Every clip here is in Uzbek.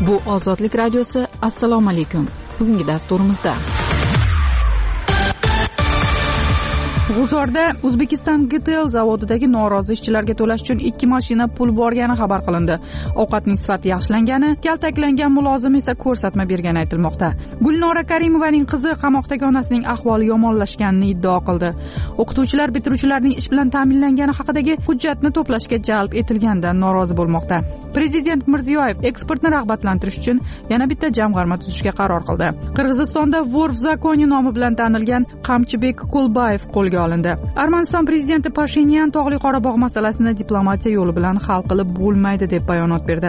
Bu Ozodlik radiosi. Assalomu alaykum. Bugungi dasturimizda G'uzorda O'zbekiston GTL zavodidagi norozi ishchilarga to'lash uchun 2 mashina pul borgani xabar qilindi. Ovqatning sifati yaxshilangani, kaltaklangan mulozim esa ko'rsatma bergani aytilmoqda. Gulnora Karimovaning qizi qamoqdagi onasining ahvoli yomonlashganini iddao qildi. O'qituvchilar bitiruvchilarning ish bilan ta'minlangani haqidagi hujjatni to'plashga jalb etilganidan norozi bo'lmoqda. Prezident Mirziyoyev eksportni rag'batlantirish uchun yana bitta jamg'arma tuzishga qaror qildi. Qirg'izistonda Vor v zakoni nomi bilan tanilgan Qamchibek Kulbayev qo'lga olindi. Armaniston prezidenti Pashinyan Tog'li Qorabog' masalasini diplomatiya yo'li bilan hal qilib bo'lmaydi deb bayonot berdi.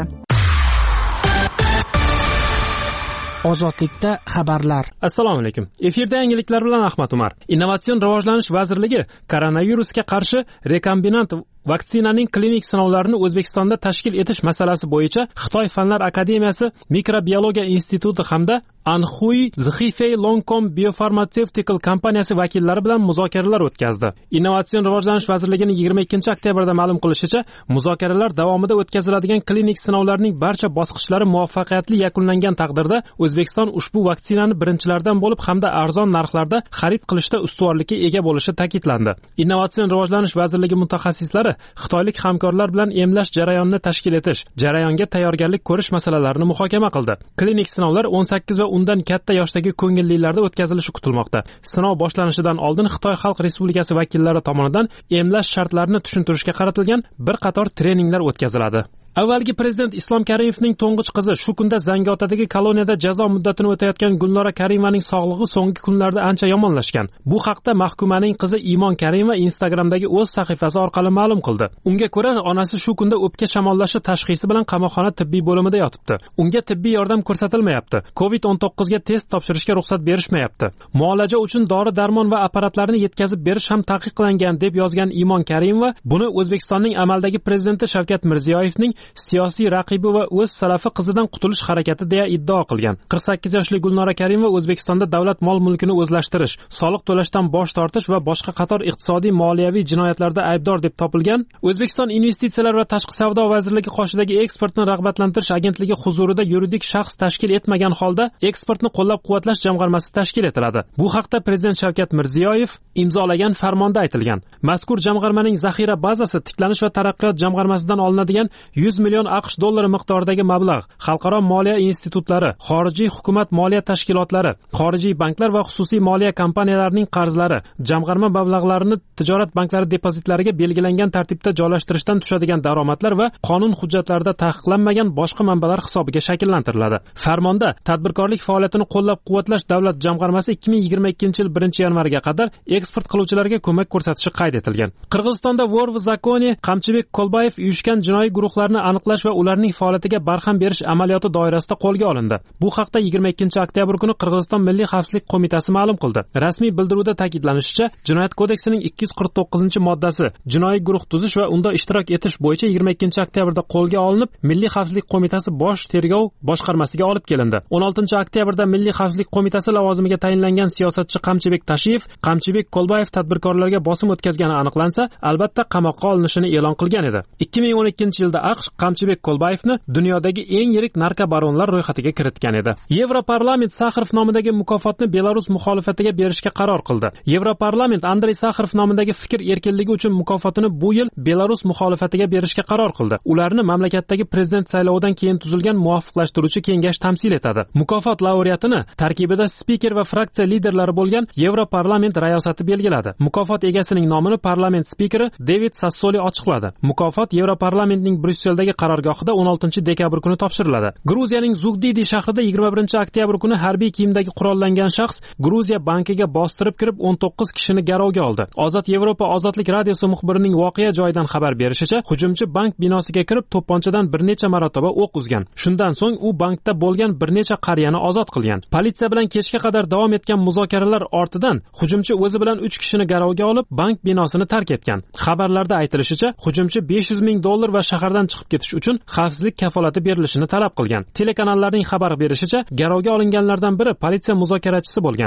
Ozodlikda xabarlar. Assalomu alaykum. Efirda yangiliklar bilan Ahmad Umar. Innovatsion rivojlanish vazirligi koronavirusga qarshi rekombinant vaksinaning klinik sinovlarini O'zbekistonda tashkil etish masalasi bo'yicha Xitoy Fanlar akademiyasi, Mikrobiologiya instituti hamda Anhui Zhifei Longcom Biopharmaceutical kompaniyasi vakillari bilan muzokaralar o'tkazdi. Innovatsion rivojlanish vazirligining 22-oktyabrda ma'lum qilishicha, muzokaralar davomida o'tkaziladigan klinik sinovlarning barcha bosqichlari muvaffaqiyatli yakunlangan taqdirda O'zbekiston ushbu vaksinani birinchilardan bo'lib hamda arzon narxlarda xarid qilishda ustuvorlikka ega bo'lishi ta'kidlandi. Innovatsion rivojlanish vazirligi mutaxassislari xitoylik hamkorlar bilan emlash jarayonini tashkil etish, jarayonga tayyorgarlik ko'rish masalalarini muhokama qildi. Klinik sinovlar 18 va undan katta yoshdagi ko'ngillilarda o'tkazilishi kutilmoqda. Sinov boshlanishidan oldin Xitoy Xalq Respublikasi vakillari tomonidan emlash shartlarini tushuntirishga qaratilgan bir qator treninglar o'tkaziladi. Avvalgi prezident Islom Karimovning to'ng'ich qizi shu kunda Zangiotadagi koloniyada jazo muddatini o'tayotgan Gulnora Karimovaning sog'lig'i so'nggi kunlarda ancha yomonlashgan. Bu haqda mahkumaning qizi Imon Karimova Instagramdagi o'z sahifasi orqali ma'lum qildi. Unga ko'ra, onasi shu kunda o'pka shamollashi tashxisi bilan qamoqxona tibbiy bo'limida yotibdi. Unga tibbiy yordam ko'rsatilmayapti. COVID-19 ga test topshirishga ruxsat berishmayapti. Muolaja uchun dori-darmon va apparatlarni yetkazib berish ham taqiqlangan deb yozgan Imon Karimova buni O'zbekistonning amaldagi prezidenti Shavkat Mirziyoyevning siyosiy raqibi va o'z salafi qizidan qutulish harakati deya iddao qilgan. 48 yoshli Gulnora Karimova O'zbekistonda davlat mol-mulkini o'zlashtirish, soliq to'lashdan bosh tortish va boshqa qator iqtisodiy moliyaviy jinoyatlarda aybdor deb topilgan. O'zbekiston Investitsiyalar va tashqi savdo vazirligi qoshidagi eksportni rag'batlantirish agentligi huzurida yuridik shaxs tashkil etmagan holda eksportni qo'llab-quvvatlash jamg'armasi tashkil etiladi. Bu haqda prezident Shavkat Mirziyoyev imzolagan farmonda aytilgan. Mazkur jamg'armaning zaxira bazasi tiklanish va taraqqiyot jamg'armasidan olinadigan 100 million AQSh dollari miqdoridagi mablag', xalqaro moliya institutlari, xorijiy hukumat moliya tashkilotlari, xorijiy banklar va xususiy moliya kompaniyalarining qarzlari, jamg'arma mablag'larini tijorat banklari depozitlariga belgilangan tartibda joylashtirishdan tushadigan daromadlar va qonun hujjatlarida taqiqlanmagan boshqa manbalar hisobiga shakllantiriladi. Farmonda tadbirkorlik faoliyatini qo'llab-quvvatlash davlat jamg'armasi 2022-yil 1-yanvarga qadar eksport qiluvchilarga ko'mak ko'rsatishi qayd etilgan. Qirg'izistonda Vor v zakoni Qamchibek Kulbayev uyushgan jinoiy guruhlarni aniqlash va ularning faoliyatiga barham berish amaliyoti doirasida qo'lga olindi. Bu haqda 22-oktyabr kuni Qirg'iziston Milliy xavfsizlik qo'mitasi ma'lum qildi. Rasmiy bildiruvda ta'kidlanishicha, Jinoyat kodeksining 249-moddasi jinoiy guruh tuzish va unda ishtirok etish bo'yicha 22-oktyabrda qo'lga olinib, Milliy xavfsizlik qo'mitasi bosh tergov boshqarmasiga olib kelindi. 16-oktyabrda Milliy xavfsizlik qo'mitasi lavozimiga tayinlangan siyosatchi Qamchibek Tashiyev, Qamchibek Kulbayev tadbirkorlarga bosim o'tkazgani aniqlansa, albatta qamoqqa olinishini e'lon qilgan edi. 2012-yilda AQSh Qamchibek Kulbayevni dunyodagi eng yirik narkobaronlar ro'yxatiga kiritgan edi. Yevroparlament Sakharov nomidagi mukofotni Belarus muxolifatiga berishga qaror qildi. Yevroparlament Andrey Sakharov nomidagi fikr erkinligi uchun mukofotini bu yil Belarus muxolifatiga berishga qaror qildi. Ularni mamlakatdagi prezident saylovidan keyin tuzilgan muvofiqlashtiruvchi kengash tamsil etadi. Mukofot laureatini tarkibida spiker va fraksiya liderlari bo'lgan Yevroparlament rayosati belgiladi. Mukofot egasining nomini parlament spikeri David Sassoli ochiqladi. Mukofot Yevroparlamentning Bryusseldagi qarorgohida 16-dekabr kuni topshiriladi. Gruziyaning Zugdidi shahrida 21-oktyabr kuni harbiy kiyimdagi qurollangan shaxs Gruziya bankiga bostirib kirib 19 kishini garovga oldi. Ozod Yevropa ozodlik radiosi muxbirining voqea joyidan xabar berishicha, hujumchi bank binosiga kirib to'pponchadan bir necha marotaba o'q uzgan. Shundan so'ng u bankda bo'lgan bir necha qariyani ozod qilgan. Politsiya bilan kechga qadar davom etgan muzokaralar ortidan hujumchi o'zi bilan 3 kishini garovga olib, bank binosini tark etgan. Xabarlarda aytilishicha, hujumchi 500 ming dollar va shahardan chiqib ketish uchun xavfsizlik kafolati berilishini talab qilgan. Telekanallarning xabar berishicha, garovga olinganlardan biri politsiya muzokarachisi bo'lgan.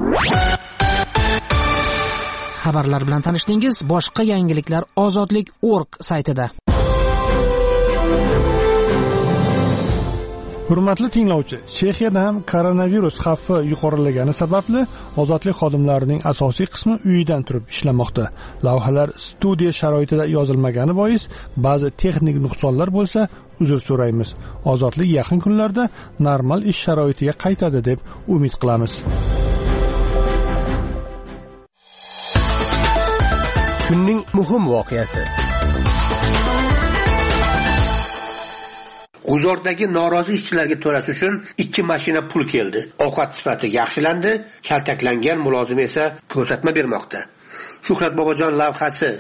Xabarlar bilan tanishdingiz. Boshqa yangiliklar ozodlik.org saytida. Hurmatli tinglovchi, Chexiyada ham koronavirus xavfi yuqorilagani sababli ozodlik xodimlarining asosiy qismi uyidan turib ishlamoqda. Lavhalar studiya sharoitida yozilmagani bois ba'zi texnik nuqsonlar bo'lsa, uzr so'raymiz. Ozodlik yaqin kunlarda normal ish sharoitiga qaytadi deb umid qilamiz. Kunning muhim voqeasi. G'uzordagi norozi ishchilarga to'lash uchun 2 mashina pul keldi. Ovqat sifati yaxshilandi, kaltaklangan mulozim esa ko'rsatma bermoqda. Shuhrat Bobojon lavhasi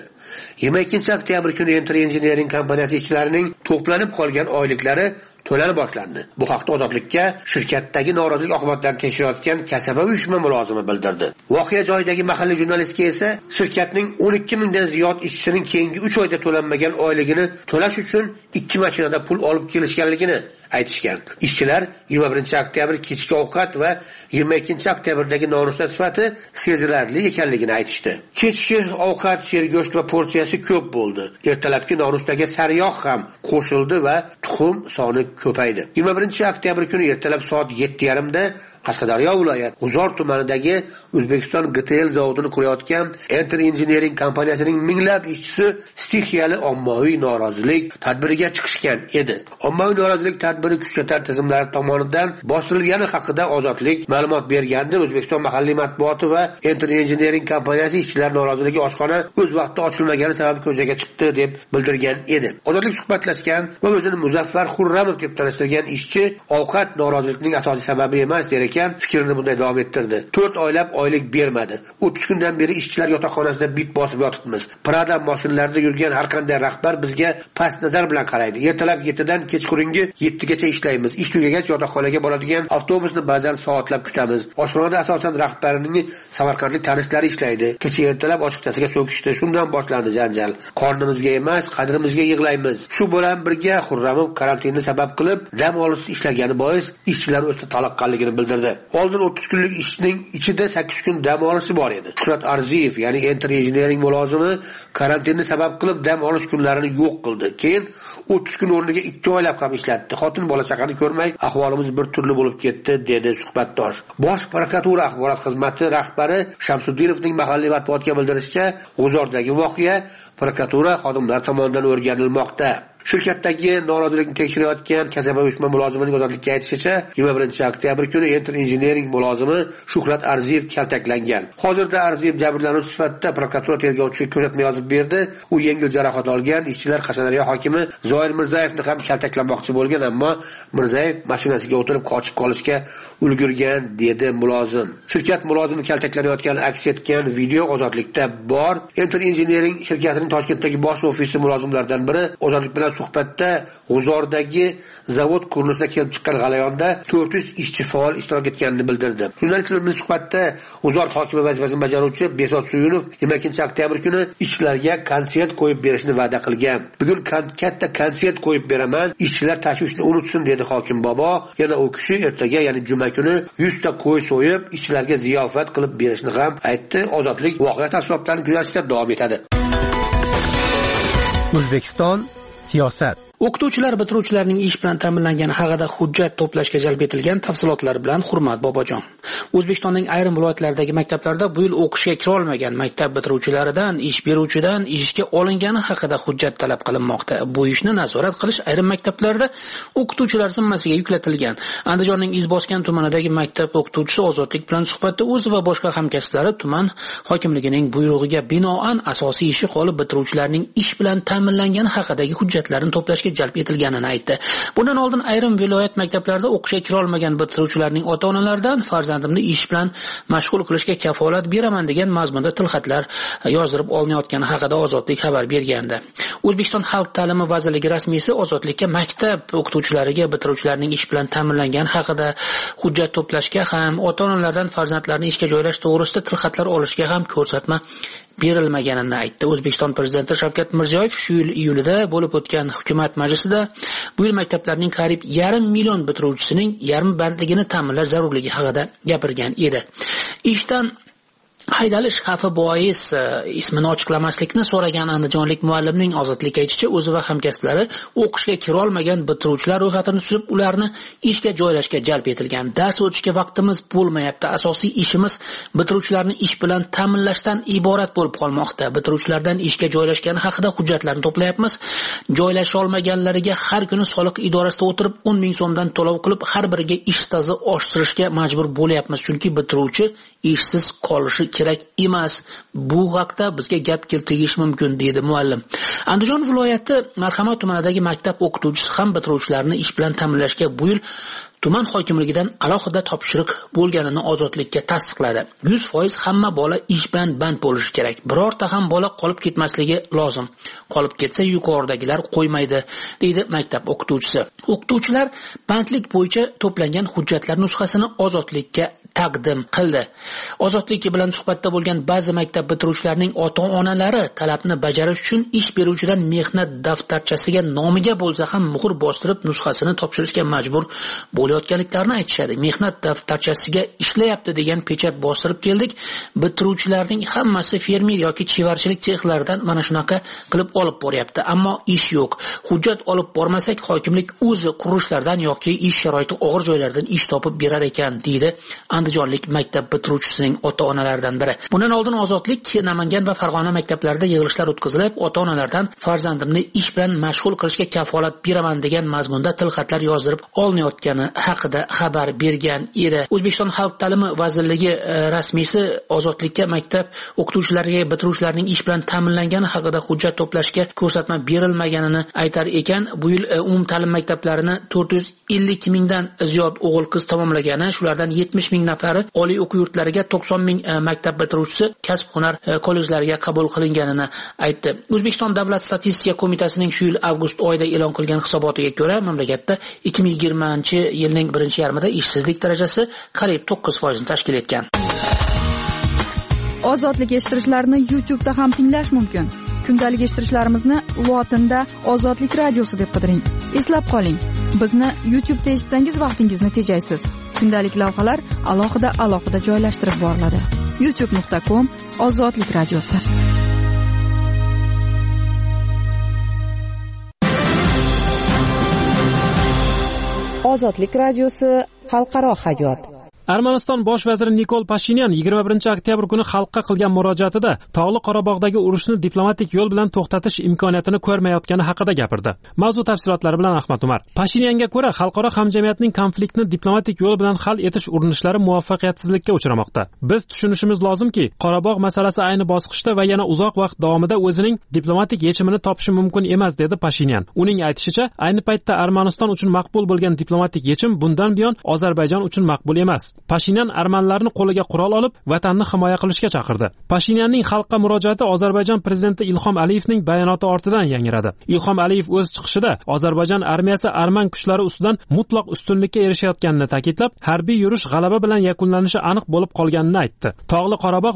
22 oktyabr kuni Enter Engineering kompaniyasi ishchilarining to'planib qolgan oyliklari to'lana boshlandi. Bu haqda Ozodlikka shirkatdagi norozilik oqibatlarini tekshirayotgan kasaba uyushma mulozimi bildirdi. Voqea joyidagi mahalliy jurnalistga esa shirkatning 12 mingdan ziyod ishchining keyingi 3 oyda to'lanmagan oyligini to'lash uchun 2 mashinada pul olib kelishganligini aytishgan. Ishchilar 21 oktyabr kechki ovqat va 22 oktyabrdagi nonushta sifati sezilarli ekanligini aytishdi. Kechki ovqat sergo'sht va porsiyasi ko'p bo'ldi. Ertalabki nonushtaga sariyog' ham qo'shildi va tuxum soni ko'paydi. 21 oktyabr kuni ertalab soat 7:30 da Qashqadaryo viloyat G'uzor tumanidagi O'zbekiston GTL zavodini qurayotgan Enter Engineering kompaniyasining minglab ishchisi stixiyali ommaviy norozilik tadbiriga chiqishgan edi. Ommaviy norozilik tadbiri kuchlar tizimlari tomonidan bostirilgani haqida Ozodlik ma'lumot bergandi. O'zbekiston mahalliy matbuoti va Enter Engineering kompaniyasi ishchilar noroziligi oshxona o'z vaqtida ochilmagani sababli ko'chaga chiqdi deb bildirgan edi. Ozodlik suhbatlashgan va o'zini Muzaffar Xurramov deb tanishtirgan ishchi ovqat noroziligining asosiy sababi emas der ekan, fikrini bunday davom ettirdi. 4 oylab oylik bermadi. 30 kundan beri ishchilar yotoqxonasida bit bosib yotibmiz. Prada mashinlarida yurgan har qanday rahbar bizga past nazar bilan qaraydi. Ertalab 7 dan kechqurungi 7 gacha ishlaymiz. Ish tugagach yotoqxonaga boradigan avtobusni ba'zan soatlab kutamiz. Oshxonada asosan rahbarining samarqandlik tanishlari ishlaydi. Kecha ertalab ochiqchasiga so'kishdi. Shundan boshlandi janjal. Qornimizga emas, qadrimizga yig'laymiz. Shu bilan birga Xurramov karantinni sabab qilib dam olish ishlagani bois ishchilar o'zida toliqqanligini bildirdi. Oldin 30 kunlik ishning ichida 8 kun dam olishi bor edi. Shuhrat Arziyev, ya'ni Enter Engineering mulozimi karantinni sabab qilib dam olish kunlarini yo'q qildi. Keyin 30 kun o'rniga 2 oylab ham ishlatdi. Xotin bola chaqani ko'rmay ahvolimiz bir turli bo'lib ketdi, dedi suhbatdosh. Bosh prokuratura axborot xizmati rahbari Shamsuddinovning mahalliy matbuotga bildirishicha, G'uzordagi voqea prokuratura xodimlari tomonidan o'rganilmoqda. Shirkatdagi norozilikni tekshirayotgan kasaba uyushma mulozimining Ozodlikka aytishicha, 21 oktyabr kuni Enter Engineering mulozimi Shuhrat Arziyev kaltaklangan. Hozirda Arziyev jabrlanuvchi sifatida prokuratura tergovchiga ko'rsatma yozib berdi. U yengil jarohat olgan. Ishchilar Qashqadaryo hokimi Zoir Mirzayevni ham kaltaklamoqchi bo'lgan, ammo Mirzayev mashinasiga o'tirib qochib qolishga ulgurgan, dedi mulozim. Shirkat mulozimi kaltaklanayotgani aks etgan video Ozodlikda bor. Enter Engineering shirkatining Toshkentdagi bosh ofisi mulozimlaridan biri Ozodlik bilan suhbatda G'uzordagi zavod qurilishida kelib chiqqan g'alayonda 400 ishchi faol ishtirok etganini bildirdi. Jurnalistlar bilan suhbatda G'uzor hokimi vazifasini bajaruvchi Besot Suyunov 22 oktyabr kuni ishchilarga konsert qo'yib berishni va'da qilgan. Bugun katta konsert qo'yib beraman, ishchilar tashvishni unutsin, dedi hokim bobo. Yana u kishi ertaga, ya'ni juma kuni 100 ta qo'y so'yib, ishchilarga ziyofat qilib berishni ham aytdi. Ozodlik voqea tafsilotlarini kuzatishda davom etadi. O'zbekiston siyosat. O'qituvchilar bitiruvchilarning ish bilan ta'minlangani haqida hujjat to'plashga jalb etilgan tafsilotlar bilan Hurmat Bobojon. O'zbekistonning ayrim viloyatlaridagi maktablarda bu yil o'qishga kira olmagan maktab bitiruvchilaridan ish beruvchidan ishga olingani haqida hujjat talab qilinmoqda. Bu ishni nazorat qilish ayrim maktablarda o'qituvchilar zimmasiga yuklatilgan. Andijonning Izboskan tumanidagi maktab o'qituvchisi Ozodlik bilan suhbatda o'zi va boshqa hamkasblari tuman hokimligining buyrug'iga binoan asosiy ishi qolib bitiruvchilarning ish bilan ta'minlangani haqidagi hujjatlarni to'plashga jalb etilganini aytdi. Bundan oldin ayrim viloyat maktablarida o'qishga kira olmagan bitiruvchilarning ota-onalaridan farzandimni ish bilan mashg'ul qilishga kafolat beraman degan mazmunda tilxatlar yozdirib olinayotgani haqida Ozodlik xabar bergandi. O'zbekiston Xalq ta'limi vazirligi rasmiysi Ozodlikka maktab o'qituvchilariga bitiruvchilarning ish bilan ta'minlangani haqida hujjat to'plashga ham, ota-onalardan farzandlarini ishga joylash to'g'risida tilxatlar olishga ham ko'rsatma berilmaganini aytdi. O'zbekiston prezidenti Shavkat Mirziyoyev shu yil iyulida bo'lib o'tgan hukumat majlisida bu yil maktablarning qariyb 1,5 million bitiruvchisining yarmi bandligini ta'minlash zarurligi haqida gapirgan edi. Ishdan haydalish xavfi bois ismini ochiqlamaslikni so'ragan andijonlik muallimning Ozodlikka aytishicha, o'zi va hamkasblari o'qishga kira olmagan bitiruvchilar ro'yxatini tuzib, ularni ishga joylashga jalb etilgan. Dars o'tishga vaqtimiz bo'lmayapti. Asosiy ishimiz bitiruvchilarni ish bilan ta'minlashdan iborat bo'lib qolmoqda. Bitiruvchilardan ishga joylashgani haqida hujjatlarni to'playapmiz. Joylasha olmaganlariga har kuni soliq idorasida o'tirib 10 ming so'mdan to'lov qilib, har biriga ish staji oshirishga majbur bo'lyapmiz. Chunki bitiruvchi ishsiz qolishi kerak emas. Bu haqda bizga gap keltirish mumkin, deydi muallim. Andijon viloyati Marhamat tumanidagi maktab o'qituvchisi ham bitiruvchilarni ish bilan ta'minlashga bu yil tuman hokimligidan alohida topshiriq bo'lganini Ozodlikka tasdiqladi. 100% hamma bola ish bilan band bo'lishi kerak. Birorta ham bola qolib ketmasligi lozim. Qolib ketsa yuqoridagilar qo'ymaydi, deydi maktab o'qituvchisi. O'qituvchilar bandlik bo'yicha to'plangan hujjatlar nusxasini Ozodlikka taqdim qildi. Ozodlik bilan suhbatda bo'lgan ba'zi maktab bitiruvchilarining ota-onalari talabni bajarish uchun ish beruvchidan mehnat daftarchasiga nomiga bo'lsa ham muhr bostirib nusxasini topshirishga majbur bo'layotganliklarini aytishadi. Mehnat daftarchasiga ishlayapti degan pechat bostirib keldik. Bitiruvchilarning hammasi fermer yoki chevarchilik sexlaridan mana shunaqa qilib olib boryapti, ammo ish yo'q. Hujjat olib bormasak hokimlik o'zi qurilishlardan yoki ish sharoiti og'ir joylardan ish topib berar ekan, deydi andijonlik maktab bitiruvchisining ota-onalaridan biri. Bundan oldin Ozodlik Namangan va Farg'ona maktablarida yig'ilishlar o'tkazilib, ota-onalardan farzandimni ish bilan mashg'ul qilishga kafolat beraman degan mazmunda tilxatlar yozdirib olinayotgani haqida xabar bergan edi. O'zbekiston Xalq ta'limi vazirligi rasmiysi Ozodlikka maktab o'qituvchilariga bitiruvchilarning ish bilan ta'minlangani haqida hujjat to'plashga ko'rsatma berilmaganini aytar ekan. Bu yil umumta'lim maktablarini 452 mingdan ziyod o'g'il-qiz tamomlagani, shulardan 70 ming nafari oliy o'quv yurtlariga, 90 ming maktab bitiruvchisi kasb-hunar kollejlariga qabul qilinganini aytdi. O'zbekiston Davlat statistika qo'mitasining shu yil avgust oyida e'lon qilgan hisobotiga ko'ra, mamlakatda 2020-yilning birinchi yarmida ishsizlik darajasi qariyb 9% tashkil etgan. Ozodlik eshittirishlarni YouTube'da ham tinglash mumkin. Kundalik eshittirishlarimizni lotinda Ozodlik radiosi deb qidiring. Eslab qoling, bizni YouTube'da eshitsangiz vaqtingizni tejaysiz. Kundalik lavhalar alohida joylashtirib boriladi. youtube.com/Ozodlik radiosi. Ozodlik radiosi xalqaro hayot. Armaniston bosh vaziri Nikol Pashinyan 21-oktyabr kuni xalqqa qilgan murojaatida Tog'li Qorabog'dagi urushni diplomatik yo'l bilan to'xtatish imkoniyatini ko'rmayotgani haqida gapirdi. Mavzu tafsilotlari bilan Ahmad Umar. Pashinyanga ko'ra, xalqaro hamjamiyatning konfliktni diplomatik yo'l bilan hal etish urinishlari muvaffaqiyatsizlikka uchramoqda. Biz tushunishimiz lozimki, Qorabog' masalasi ayni bosqichda va yana uzoq vaqt davomida o'zining diplomatik yechimini topishi mumkin emas, dedi Pashinyan. Uning aytishicha, ayni paytda Armaniston uchun maqbul bo'lgan diplomatik yechim bundan buyon Ozarbayjon uchun maqbul emas. Pashinyan armanlarni qo'liga qurol olib, vatanni himoya qilishga chaqirdi. Pashinyanning xalqqa murojaati Ozarbayjon prezidenti Ilhom Aliyevning bayonoti ortidan yangradi. Ilhom Aliyev o'z chiqishida Ozarbayjon armiyasi arman kuchlari ustidan mutlaq ustunlikka erishayotganini ta'kidlab, harbiy yurish g'alaba bilan yakunlanishi aniq bo'lib qolganini aytdi. Tog'li Qorabog'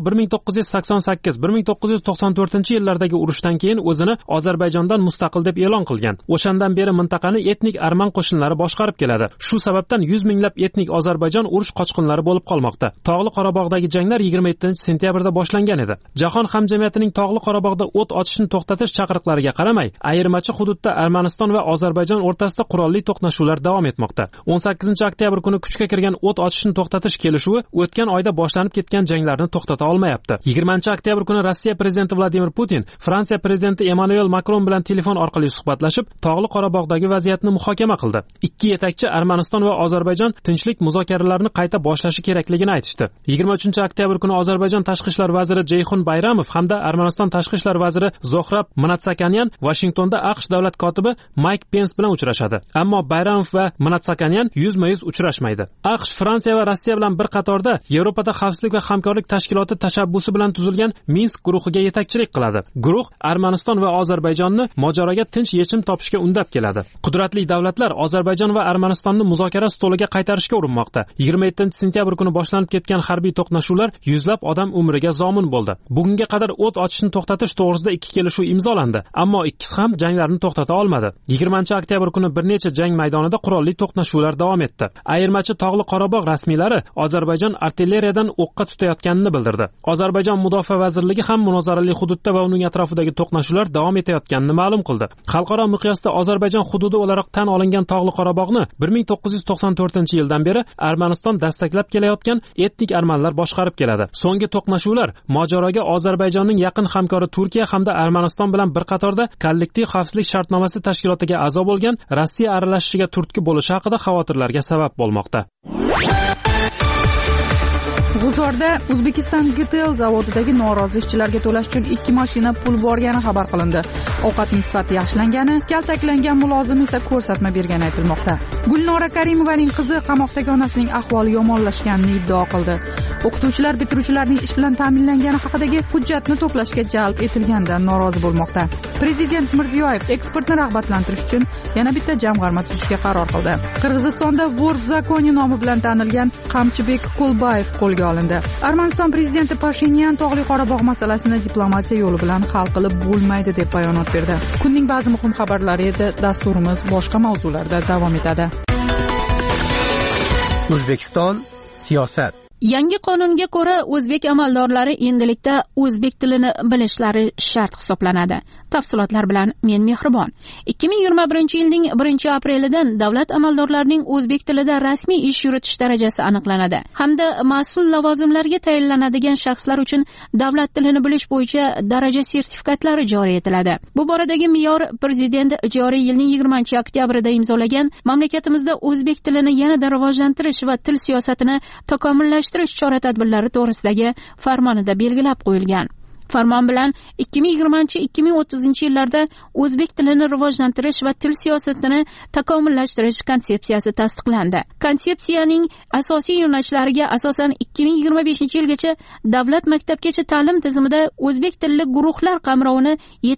1988-1994-yillardagi urushdan keyin o'zini Ozarbayjondan mustaqil deb e'lon qilgan. O'shandan beri mintaqani etnik arman qo'shinlari boshqarib keladi. Shu sababdan 100 minglab etnik Ozarbayjon urush qochqinlari bo'lib qolmoqda. Tog'li Qorabog'dagi janglar 27-sentyabrda boshlangan edi. Jahon hamjamiyatining Tog'li Qorabog'da o't ochishni to'xtatish chaqiriqlariga qaramay, ayirmachi hududda Armaniston va Ozarbayjon o'rtasida qurolli to'qnashuvlar davom etmoqda. 18-oktyabr kuni kuchga kirgan o't ochishni to'xtatish kelishuvi o'tgan oyda boshlanib ketgan janglarni to'xtata olmayapti. 20-oktyabr kuni Rossiya prezidenti Vladimir Putin Fransiya prezidenti Emmanuel Macron bilan telefon orqali suhbatlashib, Tog'li Qorabog'dagi vaziyatni muhokama qildi. Ikki yetakchi Armaniston va Ozarbayjon tinchlik muzokaralarini qayta boshlashi kerakligini aytishdi. 23-oktyabr kuni Ozarbayjon tashqi ishlar vaziri Jeyxun Bayramov hamda Armaniston tashqi ishlar vaziri Zohrab Mnatsakanyan Washingtonda AQSh davlat kotibi Mike Pence bilan uchrashadi. Ammo Bayramov va Mnatsakanyan yuzma-yuz uchrashmaydi. AQSh, Fransiya va Rossiya bilan bir qatorda Yevropada xavfsizlik va hamkorlik tashkiloti tashabbusi bilan tuzilgan Minsk guruhiga yetakchilik qiladi. Guruh Armaniston va Ozarbayjonni mojaroga tinch yechim topishga undab keladi. Qudratli davlatlar Ozarbayjon va Armanistonni muzokara stoliga qaytarishga urinmoqda. 6-sentyabr kuni boshlanib ketgan harbiy to'qnashuvlar yuzlab odam umriga zomin bo'ldi. Bugunga qadar o't ochishni to'xtatish to'g'risida 2 kelishuv imzolandi, ammo ikkisi ham janglarni to'xtata olmadi. 20-oktyabr kuni bir necha jang maydonida qurolli to'qnashuvlar davom etdi. Ayirmachi Tog'li Qorabog' rasmiylari Ozarbayjon artilleriyadan o'qqa tutayotganini bildirdi. Ozarbayjon Mudofaa vazirligi ham munozarali hududda va uning atrofidagi to'qnashuvlar davom etayotganini ma'lum qildi. Xalqaro miqyosda Ozarbayjon hududi o'laroq tan olingan Tog'li Qorabog'ni 1994-yildan beri Armaniston dastaklab kelayotgan etnik armanlar boshqarib keladi. So'nggi to'qnashuvlar mojaroga Ozarbayjonning yaqin hamkori Turkiya hamda Armaniston bilan bir qatorda kollektiv xavfsizlik shartnomasi tashkilotiga a'zo bo'lgan Rossiya aralashishiga turtki bo'lishi haqida xavotirlarga sabab bo'lmoqda. G'uzorda O'zbekiston GTL zavodidagi norozi ishchilarga to'lash uchun 2 mashina pul borgani xabar qilindi. Ovqatning sifati yaxshilangani, kaltaklangan mulozim esa ko'rsatma bergani aytilmoqda. Gulnora Karimovaning qizi qamoqdagi onasining ahvoli yomonlashganini iddao qildi. O'qituvchilar bitiruvchilarning ish bilan ta'minlangani haqidagi hujjatni to'plashga jalb etilganidan norozi bo'lmoqda. Prezident Mirziyoyev eksportni rag'batlantirish uchun yana bitta jamg'arma tuzishga qaror qildi. Qirg'izistonda Vor v zakoni nomi bilan tanilgan Qamchibek Qo'lbayev qo'lga olindi. Armaniston prezidenti Pashinyan Tog'li Qorabog' masalasini diplomatiya yo'li bilan hal qilib bo'lmaydi deb bayonot berdi. Kunning ba'zi muhim xabarlari edi. Dasturimiz boshqa mavzularda davom etadi. O'zbekiston siyosat. Yangi qonunga ko'ra o'zbek amaldorlari endilikda o'zbek tilini bilishlari shart hisoblanadi. Tafsilotlar bilan men Mehribon. 2021-yilning 1-aprelidan davlat amaldorlarining o'zbek tilida rasmiy ish yuritish darajasi aniqlanadi hamda mas'ul lavozimlarga tayinlanadigan shaxslar uchun davlat tilini bilish bo'yicha daraja sertifikatlari joriy etiladi. Bu boradagi me'yor prezident joriy yilning 20-oktyabrida imzolagan mamlakatimizda o'zbek tilini yanada rivojlantirish va til siyosatini takomillashtirish chora-tadbirlari to'g'risidagi farmonida belgilab qo'yilgan. Farmon bilan 2020-2030 yillarda o'zbek tilini rivojlantirish va til siyosatini takomillashtirish konsepsiyasi tasdiqlandi. Konsepsiyaning asosiy yo'nalishlariga asosan 2025-yilgacha davlat maktabgacha ta'lim tizimida o'zbek tilli guruhlar qamrovini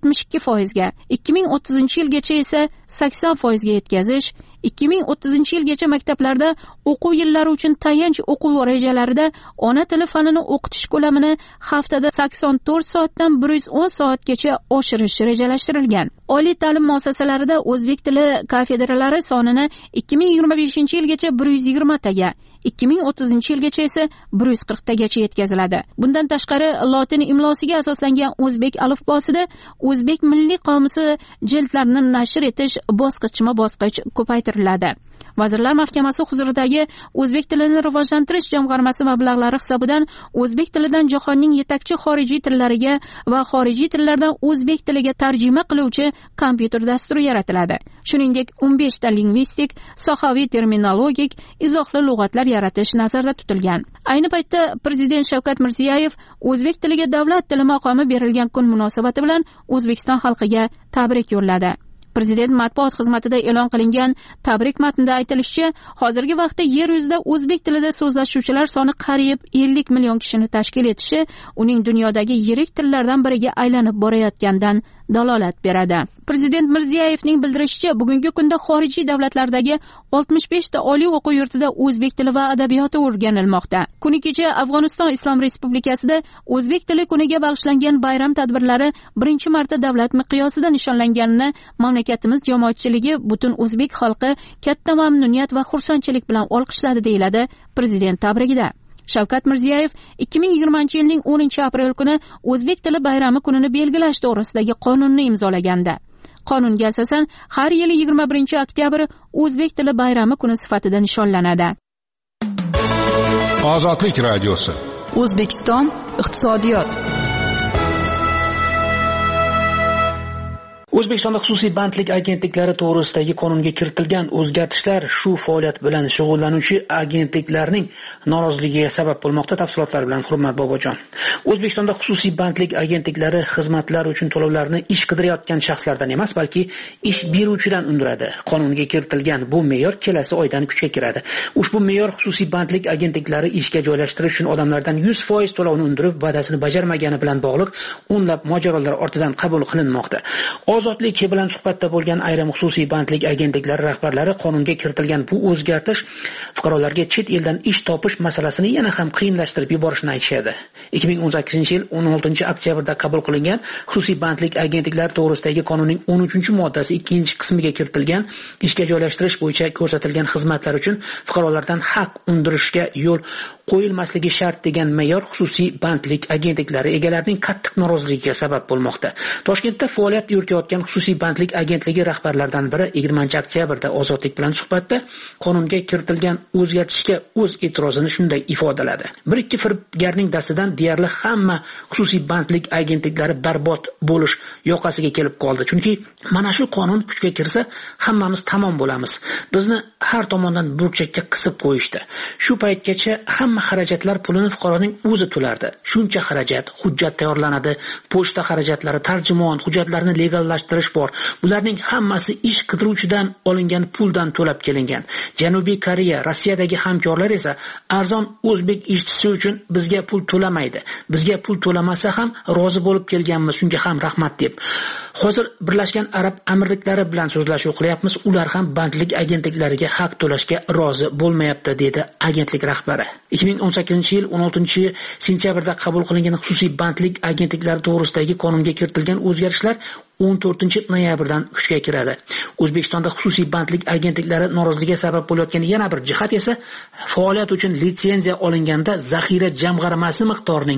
72% ga, 2030-yilgacha esa 80% ga yetkazish, 2030-yilgacha maktablarda o'quv yillari uchun tayanch o'quv rejalarida ona tili fanini o'qitish ko'lamini haftada 84 soatdan 110 soatgacha oshirish rejalashtirilgan. Oliy ta'lim muassasalarida o'zbek tili kafedralari sonini 2025-yilgacha 120 taga, 2030-yilgacha esa 140 tagacha yetkaziladi. Bundan tashqari lotin imlosiga asoslangan o'zbek alifbosida o'zbek milliy qomusi jildlarini nashr etish bosqichma-bosqich ko'paytiriladi. Vazirlar Mahkamasi huzuridagi o'zbek tilini rivojlantirish jamg'armasi mablag'lari hisobidan o'zbek tilidan jahonning yetakchi xorijiy tillariga va xorijiy tillardan o'zbek tiliga tarjima qiluvchi kompyuter dasturi yaratiladi. Shuningdek, 15 ta lingvistik, sohaviy terminologik, izohli lug'atlar yaratish nazarda tutilgan. Ayni paytda Prezident Shavkat Mirziyoyev o'zbek tiliga davlat tili maqomi berilgan kun munosabati bilan O'zbekiston xalqiga tabrik yo'lladi. Prezident matbuot xizmatida e'lon qilingan tabrik matnida aytilishicha, hozirgi vaqtda yer yuzida o'zbek tilida so'zlashuvchilar soni qariyb 50 million kishini tashkil etishi uning dunyodagi yirik tillardan biriga aylanib borayotganidan dalolat beradi. Prezident Mirziyoyevning bildirishicha, bugungi kunda xorijiy davlatlardagi 65 ta oliy o'quv yurtida o'zbek tili va adabiyoti o'rganilmoqda. Kuni kecha Afg'oniston Islom Respublikasida o'zbek tili kuniga bag'ishlangan bayram tadbirlari birinchi marta davlat miqyosida nishonlanganini mamlakatimiz jamoatchiligi butun o'zbek xalqi katta mamnuniyat va xursandchilik bilan olqishladi, deyiladi prezident tabrigida. Shavkat Mirziyoyev 2020-yilning 10-aprel kuni o'zbek tili bayrami kunini belgilash to'g'risidagi qonunni imzolagandi. Qonunga asosan har yili 21-oktyabr o'zbek tili bayrami kuni sifatida nishonlanadi. Ozodlik radiosi. O'zbekiston iqtisodiyot. O'zbekistonda xususiy bandlik agentliklari to'g'risidagi qonunga kiritilgan o'zgartishlar shu faoliyat bilan shug'ullanuvchi agentliklarning noroziligiga sabab bo'lmoqda. Tafsilotlar bilan Hurmat Bobojon. O'zbekistonda xususiy bandlik agentliklari xizmatlar uchun to'lovlarni ish qidirayotgan shaxslardan emas, balki ish beruvchidan undiradi. Qonunga kiritilgan bu me'yor kelasi oydan kuchga kiradi. Ushbu me'yor xususiy bandlik agentliklari ishga joylashtirish uchun odamlardan 100% to'lovni undirib, va'dasini bajarmagani bilan bog'liq o'nlab mojarolar ortidan qabul qilinmoqda. Ozodlik bilan suhbatda bo'lgan ayrim xususiy bandlik agentliklari rahbarlari qonunga kiritilgan bu o'zgartirish fuqarolarga chet eldan ish topish masalasini yana ham qiyinlashtirib yuborishini aytishadi. 2018-yil 16-oktyabrda qabul qilingan xususiy bandlik agentliklari to'g'risidagi qonunning 13-moddasi 2-qismiga kiritilgan ishga joylashtirish bo'yicha ko'rsatilgan xizmatlar uchun fuqarolardan haq undirishga yo'l qo'yilmasligi shart degan me'yor xususiy bandlik agentliklari egalarining qattiq noroziligiga sabab bo'lmoqda. Toshkentda faoliyat yuritayotgan xususiy bandlik agentligi rahbarlaridan biri 20-oktyabrda Ozodlik bilan suhbatda qonunga kiritilgan o'zgartishga o'z e'tirozini shunday ifodaladi. Bir-ikki firibgarning dastidan deyarli hamma xususiy bandlik agentliklari barbod bo'lish yoqasiga kelib qoldi. Chunki mana shu qonun kuchga kirsa, hammamiz tamom bo'lamiz. Bizni har tomondan burchakka qisib qo'yishdi. Shu paytgacha hamma xarajatlar pulini fuqaroning o'zi to'lardi. Shuncha xarajat, hujjat tayyorlanadi, pochta xarajatlari, tarjimon, hujjatlarni legallashtirish bor. Bularning hammasi ish qidiruvchidan olingan puldan to'lab kelingan. Janubiy Koreya, Rossiyadagi hamkorlar esa arzon o'zbek ishchisi uchun bizga pul to'lamaydi. Bizga pul to'lamasa ham rozi bo'lib kelganmiz, shunga ham rahmat deb. Hozir Birlashgan Arab Amirliklari bilan so'zlashuv qilyapmiz. Ular ham bandlik agentliklariga haq to'lashga rozi bo'lmayapti, dedi agentlik rahbari. 2018-yil 16-sentyabrda qabul qilingan xususiy bandlik agentliklari to'g'risidagi qonunga kiritilgan o'zgarishlar 14-noyabrdan kuchga kiradi. O'zbekistonda xususiy bandlik agentliklari noroziligiga sabab bo'layotgan yana bir jihat esa faoliyat uchun litsenziya olinganda zaxira jamg'armasi miqdorining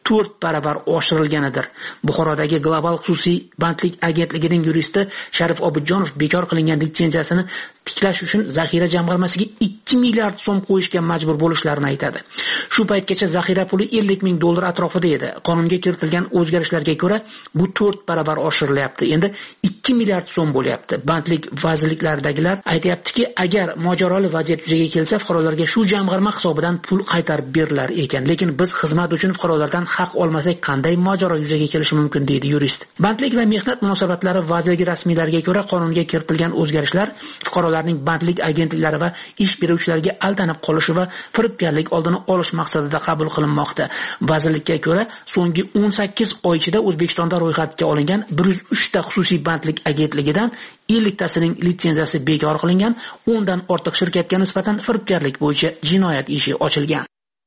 4 barobar oshirilganidir. Buxorodagi Global xususiy bandlik agentligining yuristi Sharif Obidjonov bekor qilingan litsenziyasini tiklash uchun zaxira jamg'armasiga 2 milliard so'm qo'yishga majbur bo'lishlarini aytadi. Shu paytgacha zaxira puli $50,000 atrofida edi. Qonunga kiritilgan o'zgarishlarga ko'ra bu 4 barobar oshirilyapti. Endi 2 milliard so'm bo'lyapti. Bandlik vazirliklaridagilar aytayaptiki, agar mojaroli vaziyat yuzaga kelsa, fuqarolarga shu jamg'arma hisobidan pul qaytarib berilar ekan. Lekin biz xizmat uchun fuqarolardan haq olmasak qanday mojaro yuzaga kelishi mumkin, deydi yurist. Bandlik va mehnat munosabatlari vazirligi rasmiylariga ko'ra qonunga kiritilgan o'zgarishlar fuqarolarning bandlik agentliklari va ish beruvchilarga aldanib qolishi va firibgarlik oldini olish maqsadida qabul qilinmoqda. Vazirlikka ko'ra, so'nggi 18 oy ichida O'zbekistonda ro'yxatga olingan 103 ta xususiy bandlik agentligidan 50 tasining litsenziyasi bekor qilingan, 10 dan ortiq shirkatga nisbatan firibgarlik bo'yicha jinoyat ishi ochilgan.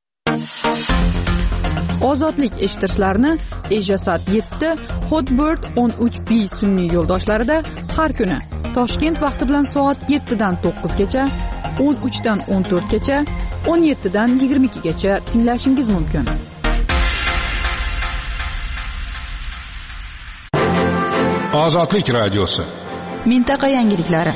Ozodlik eshittirishlarni Ejasat 7, Hotbird 13B sun'iy yo'ldoshlarida har kuni Toshkent vaqti bilan soat 7 dan 9 gacha, 13 dan 14 gacha, 17 dan 22 gacha tinglashingiz mumkin. Ozodlik radiosi. Mintaqa yangiliklari.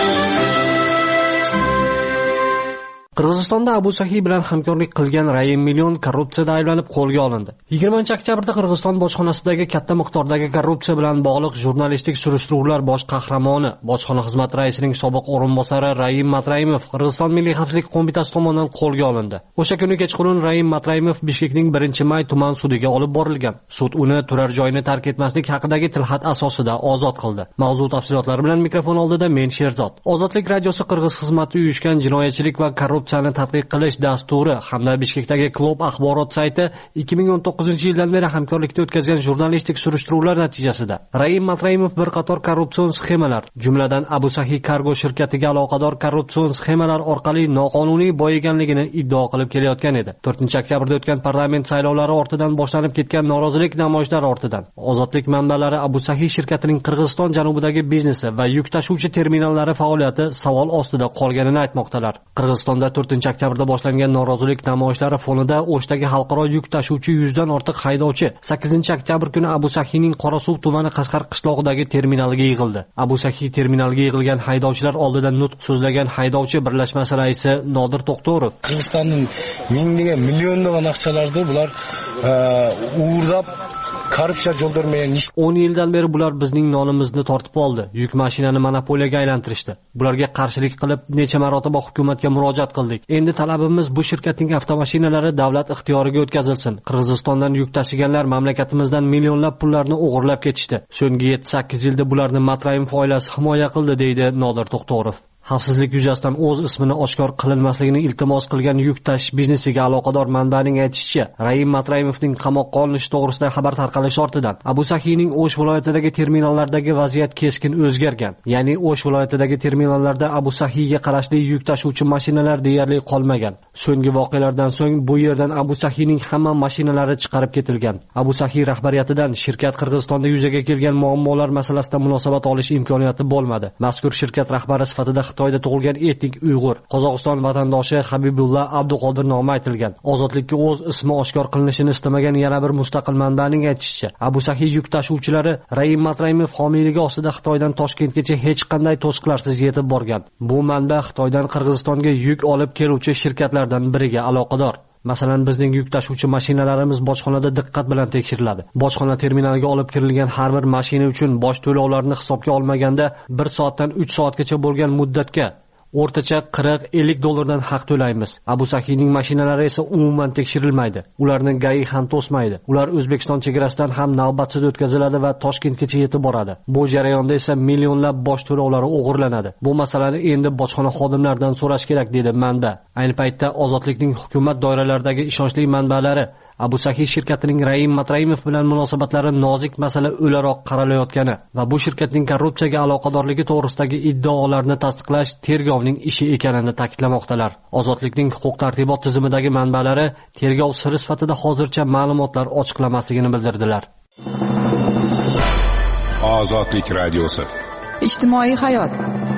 Qirg'izistonda Abu Sahiy bilan hamkorlik qilgan Raim Million korrupsiyada ayblanib qo'lga olindi. 20-oktyabrda Qirg'iziston bojxonasidagi katta miqdordagi korrupsiya bilan bog'liq jurnalistik surishtiruvlar bosh qahramoni, bojxona xizmati raisining sobiq o'rinbosari Raim Matraimov Qirg'iziston Milliy xavfsizlik qo'mitasi tomonidan qo'lga olindi. O'sha kuni kechqurun Raim Matraimov Bishkekning 1-may tuman sudiga olib borilgan. Sud uni turar joyini tark etmaslik haqidagi tilxat asosida ozod qildi. Mavzu tafsilotlari bilan mikrofon oldida men Sherzod. Ozodlik radiosi Qirg'iz xizmati uyushgan jinoyatchilik va korrupsiyani tadqiq qilish dasturi hamda Bishkekdagi Klub axborot sayti 2019-yildan beri hamkorlikda o'tkazgan jurnalistik surishtiruvlar natijasida Raim Matraimov bir qator korrupsion sxemalar, jumladan Abu Sahiy Cargo shirkatiga aloqador korrupsion sxemalar orqali noqonuniy boyiganligini iddao qilib kelayotgan edi. 4-oktyabrda o'tgan parlament saylovlari ortidan boshlanib ketgan norozilik namoyishlari ortidan Ozodlik manbalari Abu Sahiy shirkatining Qirg'iziston janubidagi biznesi va yuk tashuvchi terminallari faoliyati savol ostida qolganini aytmoqdalar. Qirg'izistonda 4-oktyabrda boshlangan norozilik namoyishlari fonida O'shdagi xalqaro yuk tashuvchi 100 dan ortiq haydovchi 8-oktyabr kuni Abu Sahiyning Qorasuv tumani Qashqar qishlog'idagi terminalga yig'ildi. Abu Sahiy terminalga yig'ilgan haydovchilar oldida nutq so'zlagan haydovchi birlashmasi raisi Nodir To'xtorov Qirg'izistonning minglagan millionlagan aqchalarni bular uğurdab korrupsiya yo'ldirmagan 10 yildan beri bular bizning nonimizni tortib oldi. Yuk mashinani monopoliyaga aylantirishdi. Bularga qarshilik qilib necha marotaba hukumatga murojaat qildik. Endi talabimiz bu shirkatning avtomashinalari davlat ixtiyoriga o'tkazilsin. Qirg'izistondan yuk tashiganlar mamlakatimizdan millionlab pullarni o'g'irlab ketishdi. So'nggi 7-8 yilda bularni Matraimov oilasi himoya qildi, deydi Nodir To'xtorov. xavfsizlik yuzasidan o'z ismini oshkor qilinmasligini iltimos qilgan yuk tashish biznesiga aloqador manbaning aytishicha, Raim Matraimovning qamoqqa olinishi to'g'risida xabar tarqalishi ortidan Abu Sahiyning O'sh viloyatidagi terminallardagi vaziyat keskin o'zgargan. Ya'ni O'sh viloyatidagi terminallarda Abu Sahiyga qarashli yuk tashuvchi mashinalar deyarli qolmagan. So'nggi voqealardan so'ng bu yerdan Abu Sahiyning hamma mashinalari chiqarib ketilgan. Abu Sahiy rahbariyatidan shirkat Qirg'izistonda yuzaga kelgan muammolar masalasida munosabat olish imkoniyati bo'lmadi. Mazkur shirkat rahbari sifatida Xitoyda tug'ilgan etnik Uyg'ur, Qozog'iston vatandoshi Habibulla Abduqodir nomi aytilgan. Ozodlikka o'z ismi oshkor qilinishini istamagan yana bir mustaqil manbaning aytishicha, Abu Sahiy yuk tashuvchilari Raim Matraimov homiyligi ostida Xitoydan Toshkentgacha hech qanday to'siqlarsiz yetib borgan. Bu manba Xitoydan Qirg'izistonga yuk olib keluvchi shirkatlardan biriga aloqador. Masalan, bizning yuk tashuvchi mashinalarimiz bojxonada diqqat bilan tekshiriladi. Bojxona terminaliga olib kirilgan har bir mashina uchun boj to'lovlarini hisobga olmaganda 1 soatdan 3 soatgacha bo'lgan muddatga o'rtacha 40-50 dollardan haq to'laymiz. Abu Sahiyning mashinalari esa umuman tekshirilmaydi. Ularning GAI ham to'smaydi. Ular O'zbekiston chegarasidan ham navbatsiz o'tkaziladi va Toshkentgacha yetib boradi. Bu jarayonda esa millionlab boj to'lovlari o'g'irlanadi. Bu masalani endi bojxona xodimlaridan so'rash kerak, dedi manba. Ayni paytda Ozodlikning hukumat doiralaridagi ishonchli manbalari Abu Sahiy shirkatining Raim Matraimov bilan munosabatlari nozik masala o'laroq qaralayotgani va bu shirkatning korrupsiyaga aloqadorligi to'g'risidagi iddaolarni tasdiqlash tergovning ishi ekanini ta'kidlamoqdalar. Ozodlikning huquq-tartibot tizimidagi manbalari tergov siri sifatida hozircha ma'lumotlar ochiqlamasligini bildirdilar. Ozodlik radiosi. Ijtimoiy hayot.